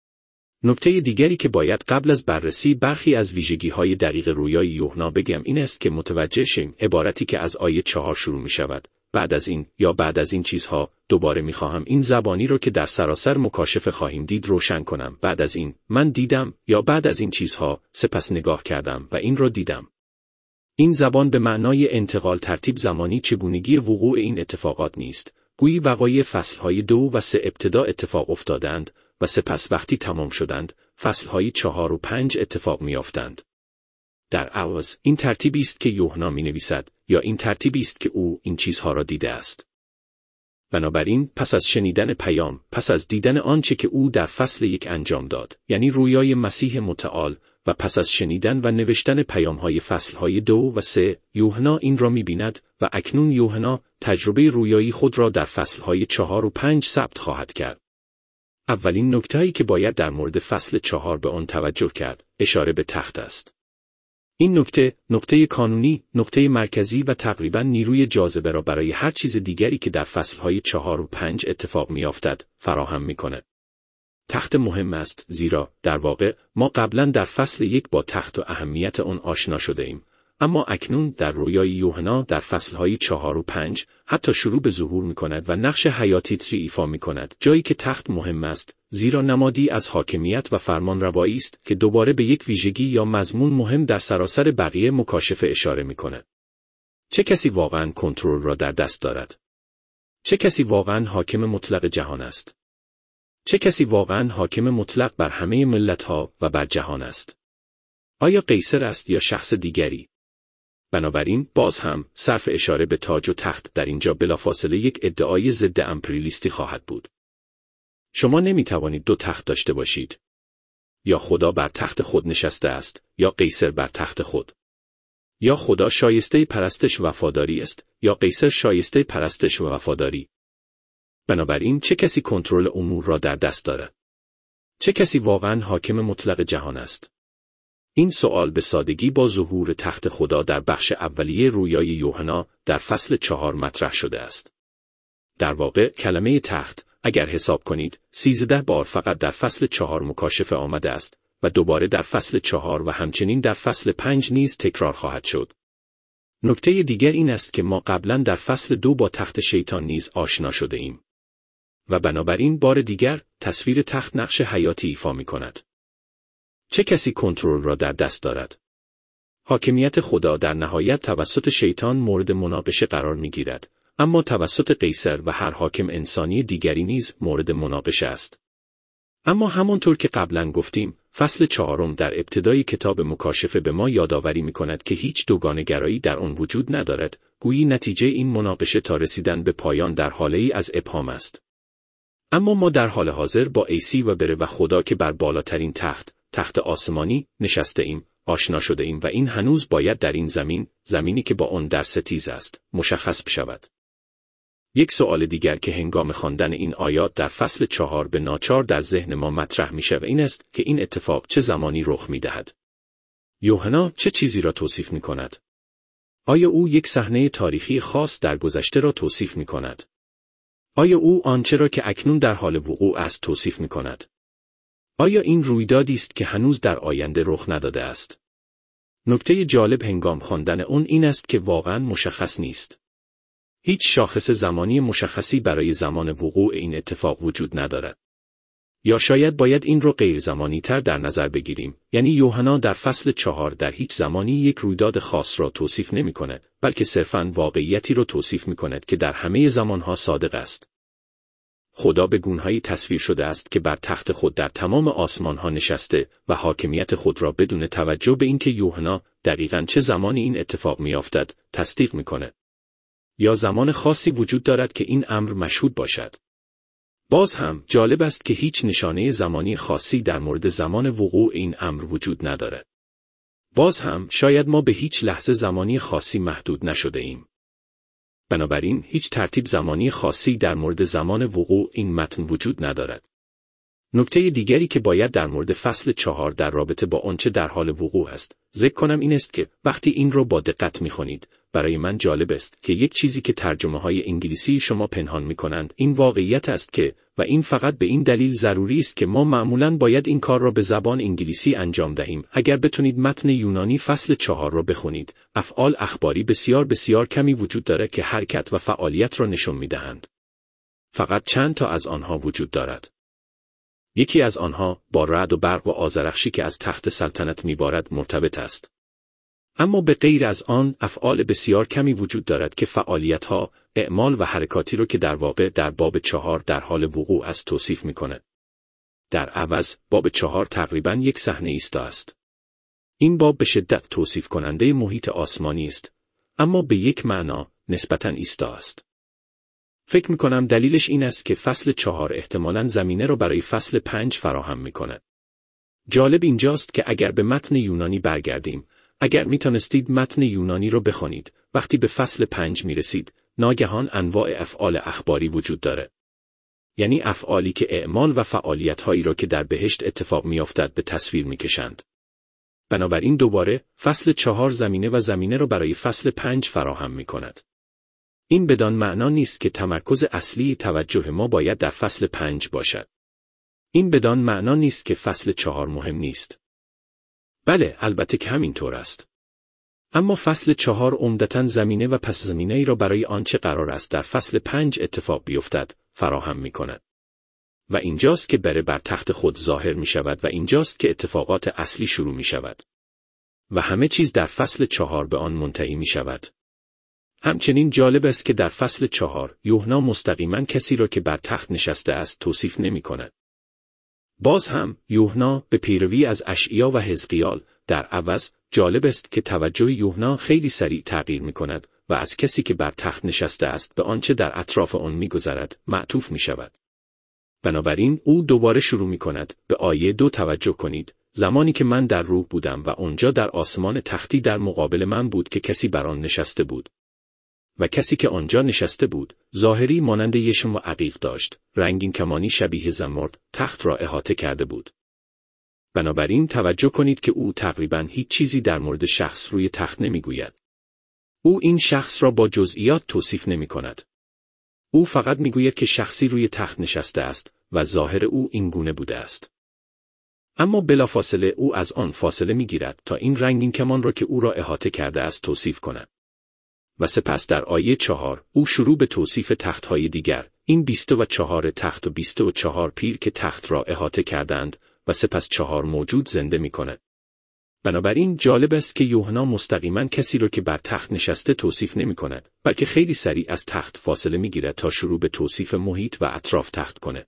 نکته دیگری که باید قبل از بررسی برخی از ویژگی‌های دقیق رویای یوحنا بگم این است که متوجه شیم عبارتی که از آیه چهار شروع می‌شود. بعد از این یا بعد از این چیزها دوباره می‌خواهم این زبانی را که در سراسر مکاشفه خواهیم دید روشن کنم. بعد از این من دیدم یا بعد از این چیزها سپس نگاه کردم و این را دیدم. این زبان به معنای انتقال ترتیب زمانی چگونگی وقوع این اتفاقات نیست. گویی وقایع فصل‌های دو و سه ابتدا اتفاق افتادند و سپس وقتی تمام شدند فصل‌های چهار و پنج اتفاق می‌افتند. در عوض این ترتیبی است که یوحنا می‌نویسد یا این ترتیبی است که او این چیزها را دیده است. بنابراین پس از شنیدن پیام، پس از دیدن آنچه که او در فصل یک انجام داد، یعنی رویای مسیح متعال، و پس از شنیدن و نوشتن پیام‌های فصل‌های دو و سه، یوحنا این را می‌بیند و اکنون یوحنا تجربه رویایی خود را در فصل‌های چهار و پنج ثبت خواهد کرد. اولین نکته‌ای که باید در مورد فصل چهار به آن توجه کرد، اشاره به تخت است. این نکته، نکته کانونی، نکته مرکزی و تقریباً نیروی جاذبه را برای هر چیز دیگری که در فصل‌های چهار و پنج اتفاق می‌افتد، فراهم می‌کند. تخت مهم است زیرا در واقع ما قبلاً در فصل یک با تخت و اهمیت آن آشنا شده ایم. اما اکنون در رویای یوحنا در فصل‌های چهار و پنج حتی شروع به ظهور می‌کند و نقش حیاتی‌تری ایفا می‌کند، جایی که تخت مهم است، زیرا نمادی از حاکمیت و فرمانروایی است که دوباره به یک ویژگی یا مضمون مهم در سراسر بقیه مکاشفه اشاره می‌کند. چه کسی واقعاً کنترل را در دست دارد؟ چه کسی واقعاً حاکم مطلق جهان است؟ چه کسی واقعاً حاکم مطلق بر همه ملت‌ها و بر جهان است؟ آیا قیصر است یا شخص دیگری؟ بنابراین باز هم صرف اشاره به تاج و تخت در اینجا بلافاصله یک ادعای ضد امپریالیستی خواهد بود. شما نمی توانید دو تخت داشته باشید. یا خدا بر تخت خود نشسته است، یا قیصر بر تخت خود. یا خدا شایسته پرستش و وفاداری است، یا قیصر شایسته پرستش و وفاداری. بنابراین چه کسی کنترل امور را در دست دارد؟ چه کسی واقعاً حاکم مطلق جهان است؟ این سوال به سادگی با ظهور تخت خدا در بخش اولیه رویای یوحنا در فصل چهار مطرح شده است. در واقع کلمه تخت، اگر حساب کنید، سیزده بار فقط در فصل چهار مکاشفه آمده است و دوباره در فصل چهار و همچنین در فصل پنج نیز تکرار خواهد شد. نکته دیگر این است که ما قبلا در فصل دو با تخت شیطان نیز آشنا شده ایم. و بنابراین بار دیگر تصویر تخت نقش حیاتی ایفا می کند. چه کسی کنترل را در دست دارد؟ حاکمیت خدا در نهایت توسط شیطان مورد مناقشه قرار می گیرد، اما توسط قیصر و هر حاکم انسانی دیگری نیز مورد مناقشه است. اما همانطور که قبلا گفتیم، فصل چهارم در ابتدای کتاب مکاشفه به ما یادآوری می کند که هیچ دوگانه‌گرایی در آن وجود ندارد، گویی نتیجه این مناقشه تا رسیدن به پایان در حاله‌ای از ابهام است. اما ما در حال حاضر با عیسی و بره و خدا که بر بالاترین تخت، تخت آسمانی، نشسته ایم، آشنا شده ایم و این هنوز باید در این زمین، زمینی که با آن در ستیز است، مشخص بشود. یک سوال دیگر که هنگام خواندن این آیات در فصل چهار به ناچار در ذهن ما مطرح می شود این است که این اتفاق چه زمانی رخ می دهد؟ یوحنا چه چیزی را توصیف می کند؟ آیا او یک صحنه تاریخی خاص در گذشته را توصیف می کند؟ آیا او آنچه را که اکنون در حال وقوع است توصیف می کند؟ آیا این رویدادی است که هنوز در آینده رخ نداده است؟ نکته جالب هنگام خواندن اون این است که واقعاً مشخص نیست. هیچ شاخص زمانی مشخصی برای زمان وقوع این اتفاق وجود ندارد. یا شاید باید این رو غیر زمانی تر در نظر بگیریم، یعنی یوحنا در فصل چهار در هیچ زمانی یک رویداد خاص را توصیف نمی کند، بلکه صرفاً واقعیتی را توصیف می کند که در همه زمانها صادق است. خدا به گونه‌هایی تصویر شده است که بر تخت خود در تمام آسمان‌ها نشسته و حاکمیت خود را بدون توجه به اینکه یوحنا دقیقاً چه زمانی این اتفاق می‌افتد، تصدیق می‌کند. یا زمان خاصی وجود دارد که این امر مشهود باشد. باز هم جالب است که هیچ نشانه زمانی خاصی در مورد زمان وقوع این امر وجود ندارد. باز هم شاید ما به هیچ لحظه زمانی خاصی محدود نشده ایم. بنابراین هیچ ترتیب زمانی خاصی در مورد زمان وقوع این متن وجود ندارد. نکته دیگری که باید در مورد فصل چهار در رابطه با آنچه در حال وقوع است ذکر کنم این است که وقتی این را با دقت می‌خوانید، برای من جالب است که یک چیزی که ترجمه‌های انگلیسی شما پنهان می‌کنند این واقعیت است که و این فقط به این دلیل ضروری است که ما معمولاً باید این کار را به زبان انگلیسی انجام دهیم. اگر بتونید متن یونانی فصل چهار را بخونید، افعال اخباری بسیار بسیار کمی وجود دارد که حرکت و فعالیت را نشان می‌دهند. فقط چند تا از آنها وجود دارد. یکی از آنها با رعد و برق و آذرخشی که از تخت سلطنت میبارد مرتبط است. اما به غیر از آن افعال بسیار کمی وجود دارد که فعالیت‌ها، اعمال و حرکاتی را که در واقع در باب چهار در حال وقوع است توصیف می‌کند. در عوض باب چهار تقریباً یک صحنه ایستا است. این باب به شدت توصیف کننده محیط آسمانی است، اما به یک معنا نسبتاً ایستا است. فکر می‌کنم دلیلش این است که فصل چهار احتمالاً زمینه را برای فصل پنج فراهم می‌کند. جالب اینجاست که اگر به متن یونانی برگردیم، اگر می‌تونستید متن یونانی را بخونید، وقتی به فصل پنج می‌رسید، ناگهان انواع افعال اخباری وجود داره. یعنی افعالی که اعمال و فعالیت‌هایی را که در بهشت اتفاق می‌افتد به تصویر می‌کشند. بنابراین دوباره فصل چهار زمینه و زمینه را برای فصل پنج فراهم می‌کند. این بدان معنا نیست که تمرکز اصلی توجه ما باید در فصل پنج باشد. این بدان معنا نیست که فصل چهار مهم نیست. بله، البته که همینطور است. اما فصل چهار عمدتاً زمینه و پس زمینه ای را برای آنچه قرار است در فصل پنج اتفاق بیفتد فراهم می کند. و اینجاست که بره بر تخت خود ظاهر می شود و اینجاست که اتفاقات اصلی شروع می شود. و همه چیز در فصل چهار به آن منتهی می شود. همچنین جالب است که در فصل چهار یوحنا مستقیما کسی را که بر تخت نشسته است توصیف نمی کند. باز هم یوحنا به پیروی از اشعیا و حزقیال در عوض جالب است که توجه یوحنا خیلی سریع تغییر می کند و از کسی که بر تخت نشسته است به آنچه در اطراف آن می گذرد معطوف می شود. بنابراین او دوباره شروع می کند به آیه دو توجه کنید. زمانی که من در روح بودم و آنجا در آسمان تختی در مقابل من بود که کسی بر آن نشسته بود. و کسی که آنجا نشسته بود، ظاهری مانند یشم و عقیق داشت، رنگین کمانی شبیه زمرد، تخت را احاطه کرده بود. بنابراین توجه کنید که او تقریباً هیچ چیزی در مورد شخص روی تخت نمیگوید. او این شخص را با جزئیات توصیف نمی کند. او فقط میگوید که شخصی روی تخت نشسته است و ظاهر او این گونه بوده است. اما بلافاصله او از آن فاصله میگیرد تا این رنگین کمان را که او را احاطه کرده است توصیف کند. و سپس در آیه چهار او شروع به توصیف تخت‌های دیگر، این بیست و چهار تخت و بیست و چهار پیر که تخت را احاطه کردند و سپس چهار موجود زنده می کند. بنابراین جالب است که یوحنا مستقیما کسی را که بر تخت نشسته توصیف نمی کند، بلکه خیلی سریع از تخت فاصله می گیرد تا شروع به توصیف محیط و اطراف تخت کند.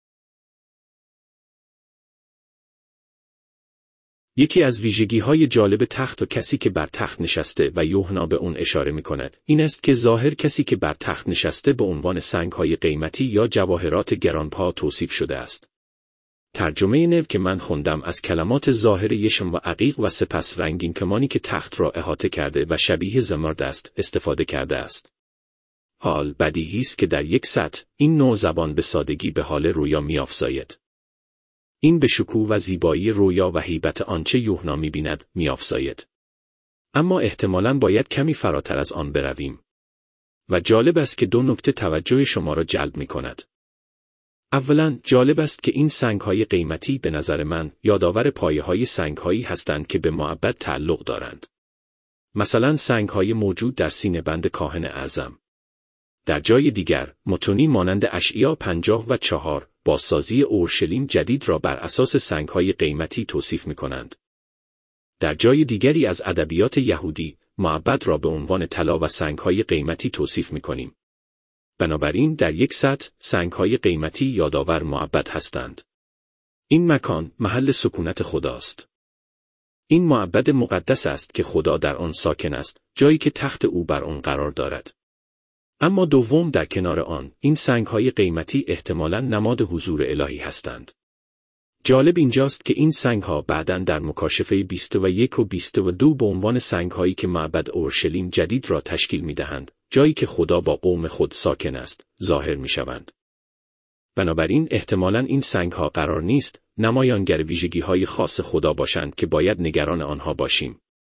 یکی از ویژگی‌های جالب تخت و کسی که بر تخت نشسته و یوحنا به اون اشاره می‌کند این است که ظاهر کسی که بر تخت نشسته به عنوان سنگ‌های قیمتی یا جواهرات گرانبها توصیف شده است. ترجمه نو که من خوندم از کلمات ظاهر یشم و عقیق و سپس رنگین کمانی که تخت را احاطه کرده و شبیه زمرد است استفاده کرده است. حال بدیهی است که در یک سطح این نوع زبان به سادگی به حال رویا می‌افزاید. این به شکوه و زیبایی رویا و هیبت آنچه یوحنا می‌بیند می‌افزاید. اما احتمالاً باید کمی فراتر از آن برویم. و جالب است که دو نکته توجه شما را جلب می‌کند. اولاً جالب است که این سنگ‌های قیمتی به نظر من یادآور پایه‌های سنگ‌هایی هستند که به معبد تعلق دارند. مثلاً سنگ‌های موجود در سینه‌بند کاهن اعظم. در جای دیگر متونی مانند اشعیا پنجاه و چهار بازسازی اورشلیم جدید را بر اساس سنگ‌های قیمتی توصیف می‌کنند. در جای دیگری از ادبیات یهودی معبد را به عنوان طلا و سنگ‌های قیمتی توصیف می‌کنیم. بنابراین در یک سطح سنگ‌های قیمتی یادآور معبد هستند. این مکان محل سکونت خداست. این معبد مقدس است که خدا در آن ساکن است، جایی که تخت او بر آن قرار دارد. اما دوم در کنار آن، این سنگ‌های قیمتی احتمالاً نماد حضور الهی هستند. جالب اینجاست که این سنگ‌ها بعداً در مکاشفه بیست و یک و بیست و دو به عنوان سنگ‌هایی که معبد اورشلیم جدید را تشکیل می‌دهند، جایی که خدا با قوم خود ساکن است، ظاهر می‌شوند. بنابراین احتمالاً این سنگ‌ها قرار نیست نمایانگر ویژگی‌های خاص خدا باشند که باید نگران آنها باشیم.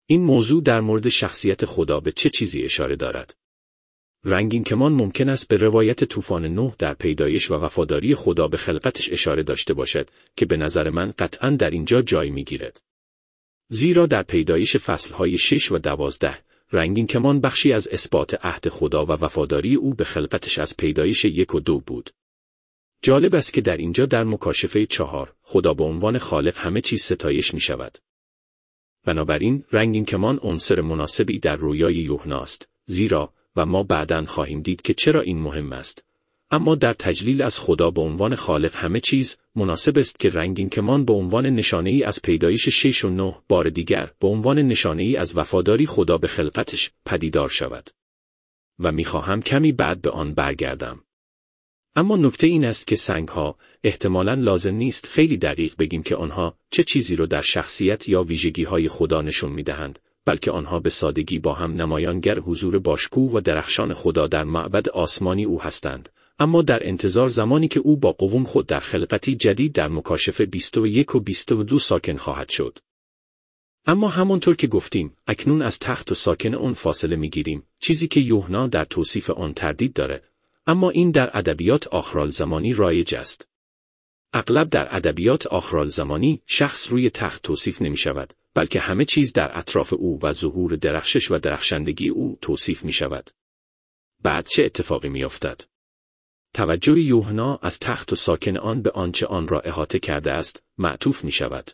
این موضوع در مورد شخصیت خدا به چه چیزی اشاره دارد؟ رنگین کمان ممکن است به روایت طوفان نوح در پیدایش و وفاداری خدا به خلقتش اشاره داشته باشد که به نظر من قطعاً در اینجا جای می‌گیرد. زیرا در پیدایش فصلهای شش و دوازده، رنگین کمان بخشی از اثبات عهد خدا و وفاداری او به خلقتش از پیدایش یک و دو بود. جالب است که در اینجا در مکاشفه چهار، خدا به عنوان خالق همه چیز ستایش می‌شود. بنابراین رنگین کمان عنصر مناسبی در رویای یوحنا است، زیرا و ما بعداً خواهیم دید که چرا این مهم است. اما در تجلیل از خدا به عنوان خالق همه چیز، مناسب است که رنگین کمان به عنوان نشانه‌ای از پیدایش شش و نه بار دیگر به عنوان نشانه‌ای از وفاداری خدا به خلقتش پدیدار شود. و می‌خواهم کمی بعد به آن برگردم. اما نکته این است که سنگ‌ها احتمالاً لازم نیست خیلی دقیق بگیم که آنها چه چیزی رو در شخصیت یا ویژگی‌های خدا نشون می‌دهند، بلکه آنها به سادگی با هم نمایانگر حضور باشکوه و درخشان خدا در معبد آسمانی او هستند، اما در انتظار زمانی که او با قوم خود در خلقتی جدید در مکاشفه بیست و یک و بیست و دو ساکن خواهد شد. اما همانطور که گفتیم، اکنون از تخت و ساکن آن فاصله می‌گیریم، چیزی که یوحنا در توصیف آن تردید داره، اما این در ادبیات آخرالزمانی رایج است. اغلب در ادبیات آخرالزمانی شخص روی تخت توصیف نمی‌شود، بلکه همه چیز در اطراف او و ظهور درخشش و درخشندگی او توصیف می‌شود. بعد چه اتفاقی می‌افتد؟ توجه یوحنا از تخت و ساکن آن به آنچه آن را احاطه کرده است، معطوف می‌شود.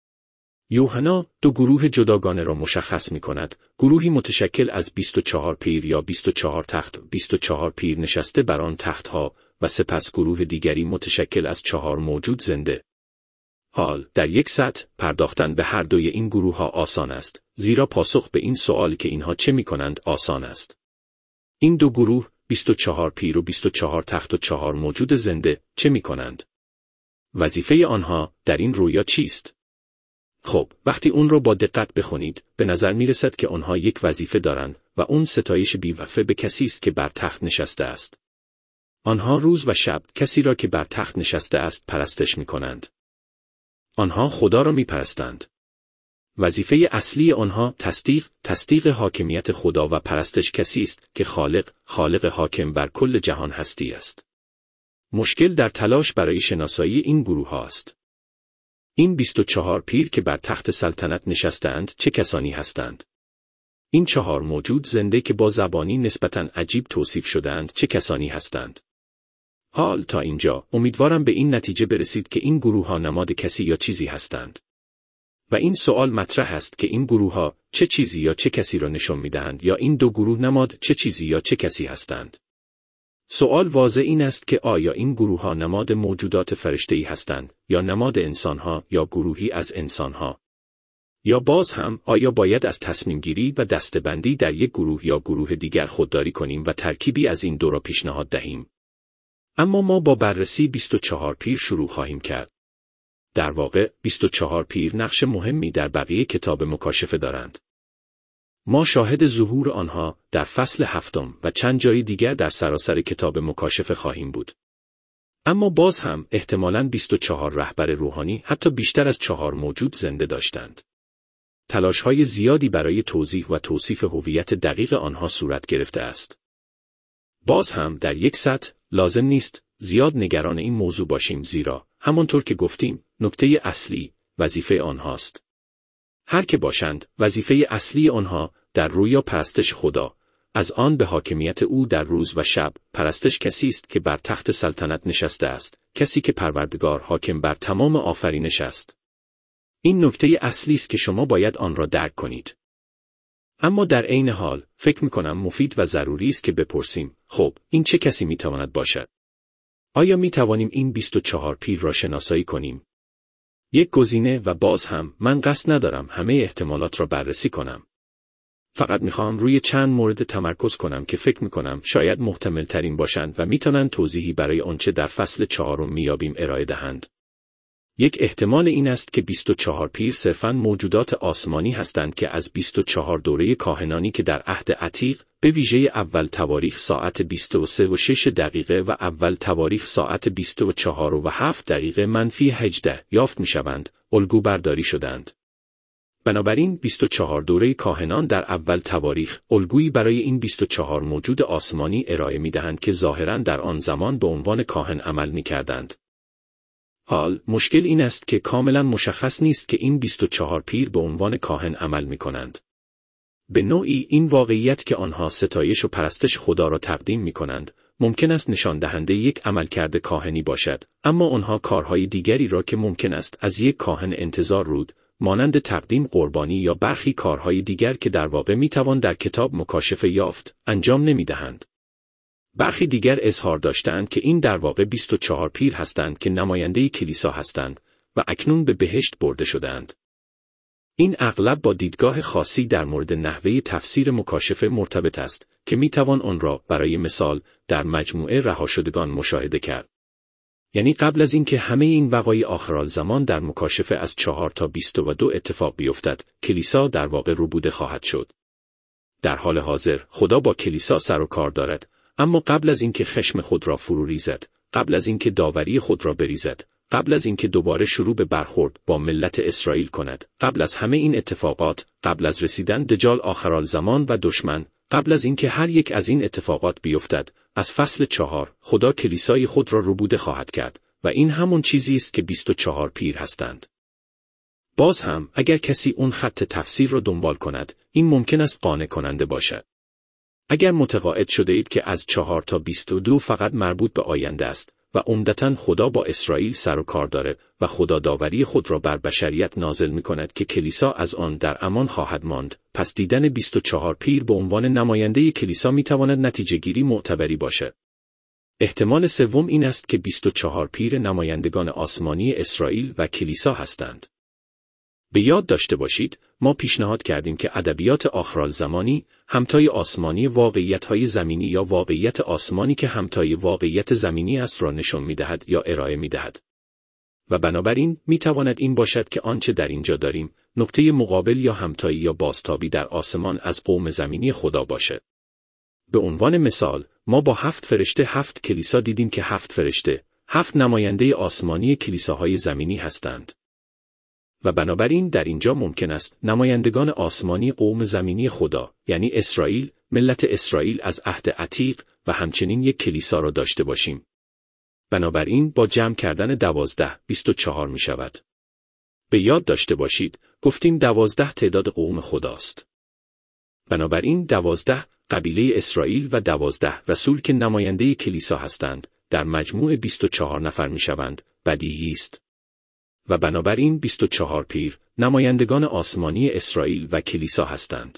یوحنا دو گروه جداگانه را مشخص می‌کند، گروهی متشکل از بیست و چهار پیر یا بیست و چهار تخت، بیست و چهار پیر نشسته بر آن تخت‌ها، و سپس گروه دیگری متشکل از چهار موجود زنده. حال در یک سطح پرداختن به هر دوی این گروه‌ها آسان است، زیرا پاسخ به این سوال که اینها چه می‌کنند آسان است. این دو گروه، بیست و چهار پیر و بیست و چهار تخت و چهار موجود زنده، چه می‌کنند؟ وظیفه آنها در این رویا چیست؟ خب، وقتی اون رو با دقت بخونید، به نظر می‌رسد که آنها یک وظیفه دارند و اون ستایش بی‌وقفه به کسی است که بر تخت نشسته است. آنها روز و شب کسی را که بر تخت نشسته است پرستش می‌کنند. آنها خدا را می‌پرستند. وظیفه اصلی آنها تصدیق، تصدیق حاکمیت خدا و پرستش کسی است که خالق، خالق حاکم بر کل جهان هستی است. مشکل در تلاش برای شناسایی این گروه ها است. این بیست و چهار پیر که بر تخت سلطنت نشستند چه کسانی هستند؟ این چهار موجود زنده که با زبانی نسبتاً عجیب توصیف شدند چه کسانی هستند؟ حال تا اینجا امیدوارم به این نتیجه برسید که این گروه ها نماد کسی یا چیزی هستند. و این سوال مطرح است که این گروه ها چه چیزی یا چه کسی را نشان می‌دهند یا این دو گروه نماد چه چیزی یا چه کسی هستند. سوال واضح این است که آیا این گروه ها نماد موجودات فرشته‌ای هستند یا نماد انسان‌ها یا گروهی از انسان‌ها؟ یا باز هم آیا باید از تصمیم گیری و دسته‌بندی در یک گروه یا گروه دیگر خودداری کنیم و ترکیبی از این دو را پیشنهاد دهیم؟ اما ما با بررسی بیست و چهار پیر شروع خواهیم کرد. در واقع بیست و چهار پیر نقش مهمی در بقیه کتاب مکاشفه دارند. ما شاهد ظهور آنها در فصل هفتم و چند جای دیگر در سراسر کتاب مکاشفه خواهیم بود. اما باز هم احتمالاً بیست و چهار رهبر روحانی حتی بیشتر از چهار موجود زنده داشتند. تلاش‌های زیادی برای توضیح و توصیف هویت دقیق آنها صورت گرفته است. باز هم در یک سطح لازم نیست زیاد نگران این موضوع باشیم، زیرا همانطور که گفتیم نکته اصلی وظیفه آنهاست. هر که باشند، وظیفه اصلی آنها در رویا پرستش خدا، از آن به حاکمیت او در روز و شب. پرستش کسی است که بر تخت سلطنت نشسته است، کسی که پروردگار حاکم بر تمام آفرینش است. این نکته اصلی است که شما باید آن را درک کنید. اما در عین حال فکر می‌کنم مفید و ضروری است که بپرسیم، خب این چه کسی می‌تواند باشد؟ آیا می‌توانیم این بیست و چهار پیر را شناسایی کنیم؟ یک گزینه، و باز هم من قصد ندارم همه احتمالات را بررسی کنم. فقط می‌خوام روی چند مورد تمرکز کنم که فکر می‌کنم شاید محتمل ترین باشند و می‌توانند توضیحی برای آنچه در فصل چهارم می‌یابیم ارائه دهند. یک احتمال این است که بیست و چهار پیر صرفاً موجودات آسمانی هستند که از بیست و چهار دوره کاهنانی که در عهد عتیق، به ویژه اول تواریخ ساعت بیست و سه و شش دقیقه و اول تواریخ ساعت بیست و چهار و هفت دقیقه منفی هجده یافت می‌شوند، الگو برداری شدند. بنابراین بیست و چهار دوره کاهنان در اول تواریخ الگویی برای این بیست و چهار موجود آسمانی ارائه می‌دهند که ظاهراً در آن زمان به عنوان کاهن عمل می‌کردند. حال مشکل این است که کاملاً مشخص نیست که این بیست و چهار پیر به عنوان کاهن عمل می‌کنند. به نوعی این واقعیت که آنها ستایش و پرستش خدا را تقدیم می‌کنند، ممکن است نشان دهنده یک عملکرد کاهنی باشد، اما آنها کارهای دیگری را که ممکن است از یک کاهن انتظار رود، مانند تقدیم قربانی یا برخی کارهای دیگر که در واقع میتوان در کتاب مکاشفه یافت، انجام نمیدهند. برخی دیگر اظهار داشتند که این در واقع بیست و چهار پیر هستند که نماینده کلیسا هستند و اکنون به بهشت برده شدند. این اغلب با دیدگاه خاصی در مورد نحوه تفسیر مکاشفه مرتبط است که میتوان آن را برای مثال در مجموعه رهاشدگان مشاهده کرد. یعنی قبل از اینکه همه این وقایع آخرالزمان در مکاشفه از چهار تا بیست و دو اتفاق بیفتد، کلیسا در واقع ربوده خواهد شد. در حال حاضر خدا با کلیسا سر و کار دارد، اما قبل از اینکه خشم خود را فرو ریزد، قبل از اینکه داوری خود را بریزد، قبل از اینکه دوباره شروع به برخورد با ملت اسرائیل کند، قبل از همه این اتفاقات، قبل از رسیدن دجال آخرالزمان و دشمن، قبل از اینکه هر یک از این اتفاقات بیفتد، از فصل چهار خدا کلیسای خود را ربوده خواهد کرد و این همون چیزی است که بیست و چهار پیر هستند. باز هم اگر کسی اون خط تفسیر را دنبال کند، این ممکن است قانع کننده باشد. اگر متقاعد شده اید که از چهار تا بیست و دو فقط مربوط به آینده است و عمدتاً خدا با اسرائیل سر و کار داره و خدا داوری خود را بر بشریت نازل می کند که کلیسا از آن در امان خواهد ماند، پس دیدن بیست و چهار پیر به عنوان نماینده کلیسا می تواند نتیجه گیری معتبری باشد. احتمال سوم این است که بیست و چهار پیر نمایندگان آسمانی اسرائیل و کلیسا هستند. به یاد داشته باشید، ما پیشنهاد کردیم که ادبیات آخرالزمانی همتای آسمانی واقعیت‌های زمینی یا واقعیت آسمانی که همتای واقعیت زمینی است را نشان می‌دهد یا ارائه می‌دهد. و بنابراین می‌تواند این باشد که آنچه در اینجا داریم، نقطه مقابل یا همتایی یا بازتابی در آسمان از قوم زمینی خدا باشد. به عنوان مثال، ما با هفت فرشته هفت کلیسا دیدیم که هفت فرشته، هفت نماینده آسمانی کلیساهای زمینی هستند. و بنابراین در اینجا ممکن است نمایندگان آسمانی قوم زمینی خدا، یعنی اسرائیل، ملت اسرائیل از عهد عتیق و همچنین یک کلیسا را داشته باشیم. بنابراین با جمع کردن دوازده، بیست و چهار می شود. به یاد داشته باشید، گفتیم دوازده تعداد قوم خداست. بنابراین دوازده قبیله اسرائیل و دوازده رسول که نماینده کلیسا هستند، در مجموع بیست و چهار نفر می شوند، بدیهی است. و بنابراین بیست و چهار پیر، نمایندگان آسمانی اسرائیل و کلیسا هستند.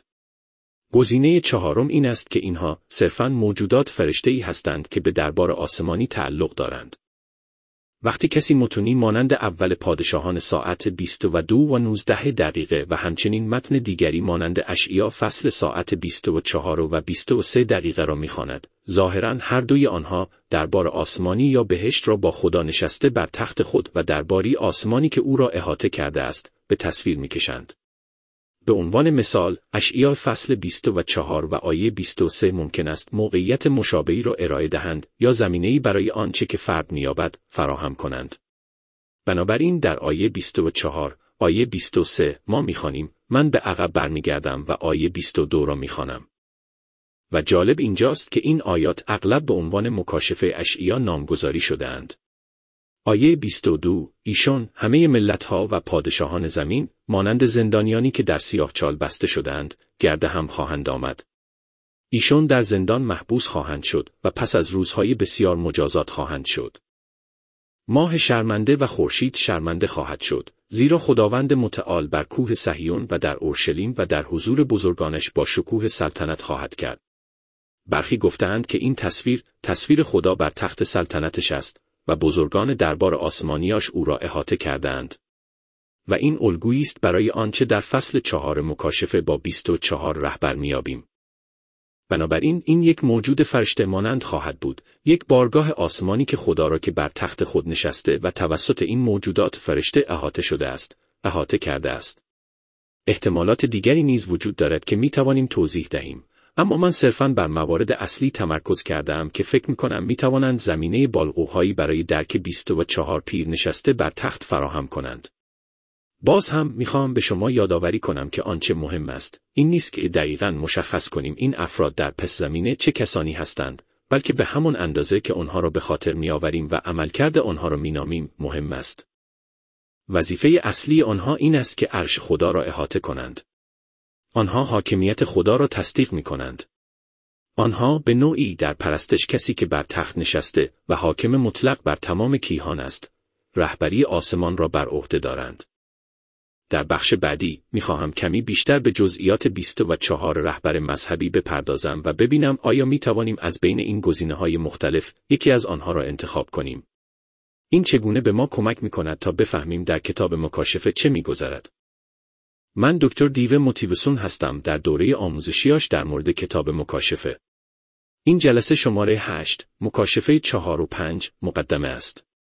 گزینه چهارم این است که اینها صرفاً موجودات فرشته‌ای هستند که به دربار آسمانی تعلق دارند. وقتی کسی متونی مانند اول پادشاهان ساعت بیست و دو و نوزده دقیقه و همچنین متن دیگری مانند اشعیا فصل ساعت بیست و چهار و بیست و سه دقیقه را می‌خواند، ظاهراً هر دوی آنها دربار آسمانی یا بهشت را با خدا نشسته بر تخت خود و درباری آسمانی که او را احاطه کرده است، به تصویر می‌کشند. به عنوان مثال، اشعیا فصل بیست و چهار و آیه بیست و سه ممکن است موقعیت مشابهی را ارائه دهند یا زمینه‌ای برای آنچه که فرد می‌یابد فراهم کنند. بنابراین در آیه بیست و چهار، آیه بیست و سه ما می‌خوانیم: من به عقب برمیگردم و آیه بیست و دو را می‌خوانم. و جالب اینجاست که این آیات اغلب به عنوان مکاشفه اشعیا نامگذاری شده‌اند. آیه بیست و دو، ایشان همه ملت‌ها و پادشاهان زمین مانند زندانیانی که در سیاهچال بسته شدند، گرد هم خواهند آمد. ایشان در زندان محبوس خواهند شد و پس از روزهای بسیار مجازات خواهند شد. ماه شرمنده و خورشید شرمنده خواهد شد، زیرا خداوند متعال بر کوه صهیون و در اورشلیم و در حضور بزرگانش با شکوه سلطنت خواهد کرد. برخی گفتند که این تصویر، تصویر خدا بر تخت سلطنتش است و بزرگان دربار آسمانیاش او را احاطه کردند. و این الگویی است برای آنچه در فصل چهار مکاشفه با بیست و چهار رهبر میابیم. بنابراین این یک موجود فرشته مانند خواهد بود، یک بارگاه آسمانی که خدا را که بر تخت خود نشسته و توسط این موجودات فرشته احاطه شده است، احاطه کرده است. احتمالات دیگری نیز وجود دارد که می توانیم توضیح دهیم، اما من صرفاً بر موارد اصلی تمرکز کردم که فکر می کنم می توانند زمینه بالقوهایی برای درک بیست و چهار پیر نشسته بر تخت فراهم کنند. باز هم میخوام به شما یادآوری کنم که آنچه مهم است این نیست که دقیقاً مشخص کنیم این افراد در پس زمینه چه کسانی هستند، بلکه به همون اندازه که آنها را به خاطر میآوریم و عملکرد آنها را مینامیم مهم است. وظیفه اصلی آنها این است که عرش خدا را احاطه کنند. آنها حاکمیت خدا را تصدیق میکنند. آنها به نوعی در پرستش کسی که بر تخت نشسته و حاکم مطلق بر تمام کیهان است، رهبری آسمان را بر عهده دارند. در بخش بعدی می‌خواهم کمی بیشتر به جزئیات بیست و چهار رهبر مذهبی بپردازم و ببینم آیا می‌توانیم از بین این گزینه‌های مختلف یکی از آنها را انتخاب کنیم. این چگونه به ما کمک می‌کند تا بفهمیم در کتاب مکاشفه چه می‌گذرد. من دکتر دیو موتیوسون هستم در دوره آموزشیاش در مورد کتاب مکاشفه. این جلسه شماره هشت، مکاشفه چهار و پنج، مقدمه است.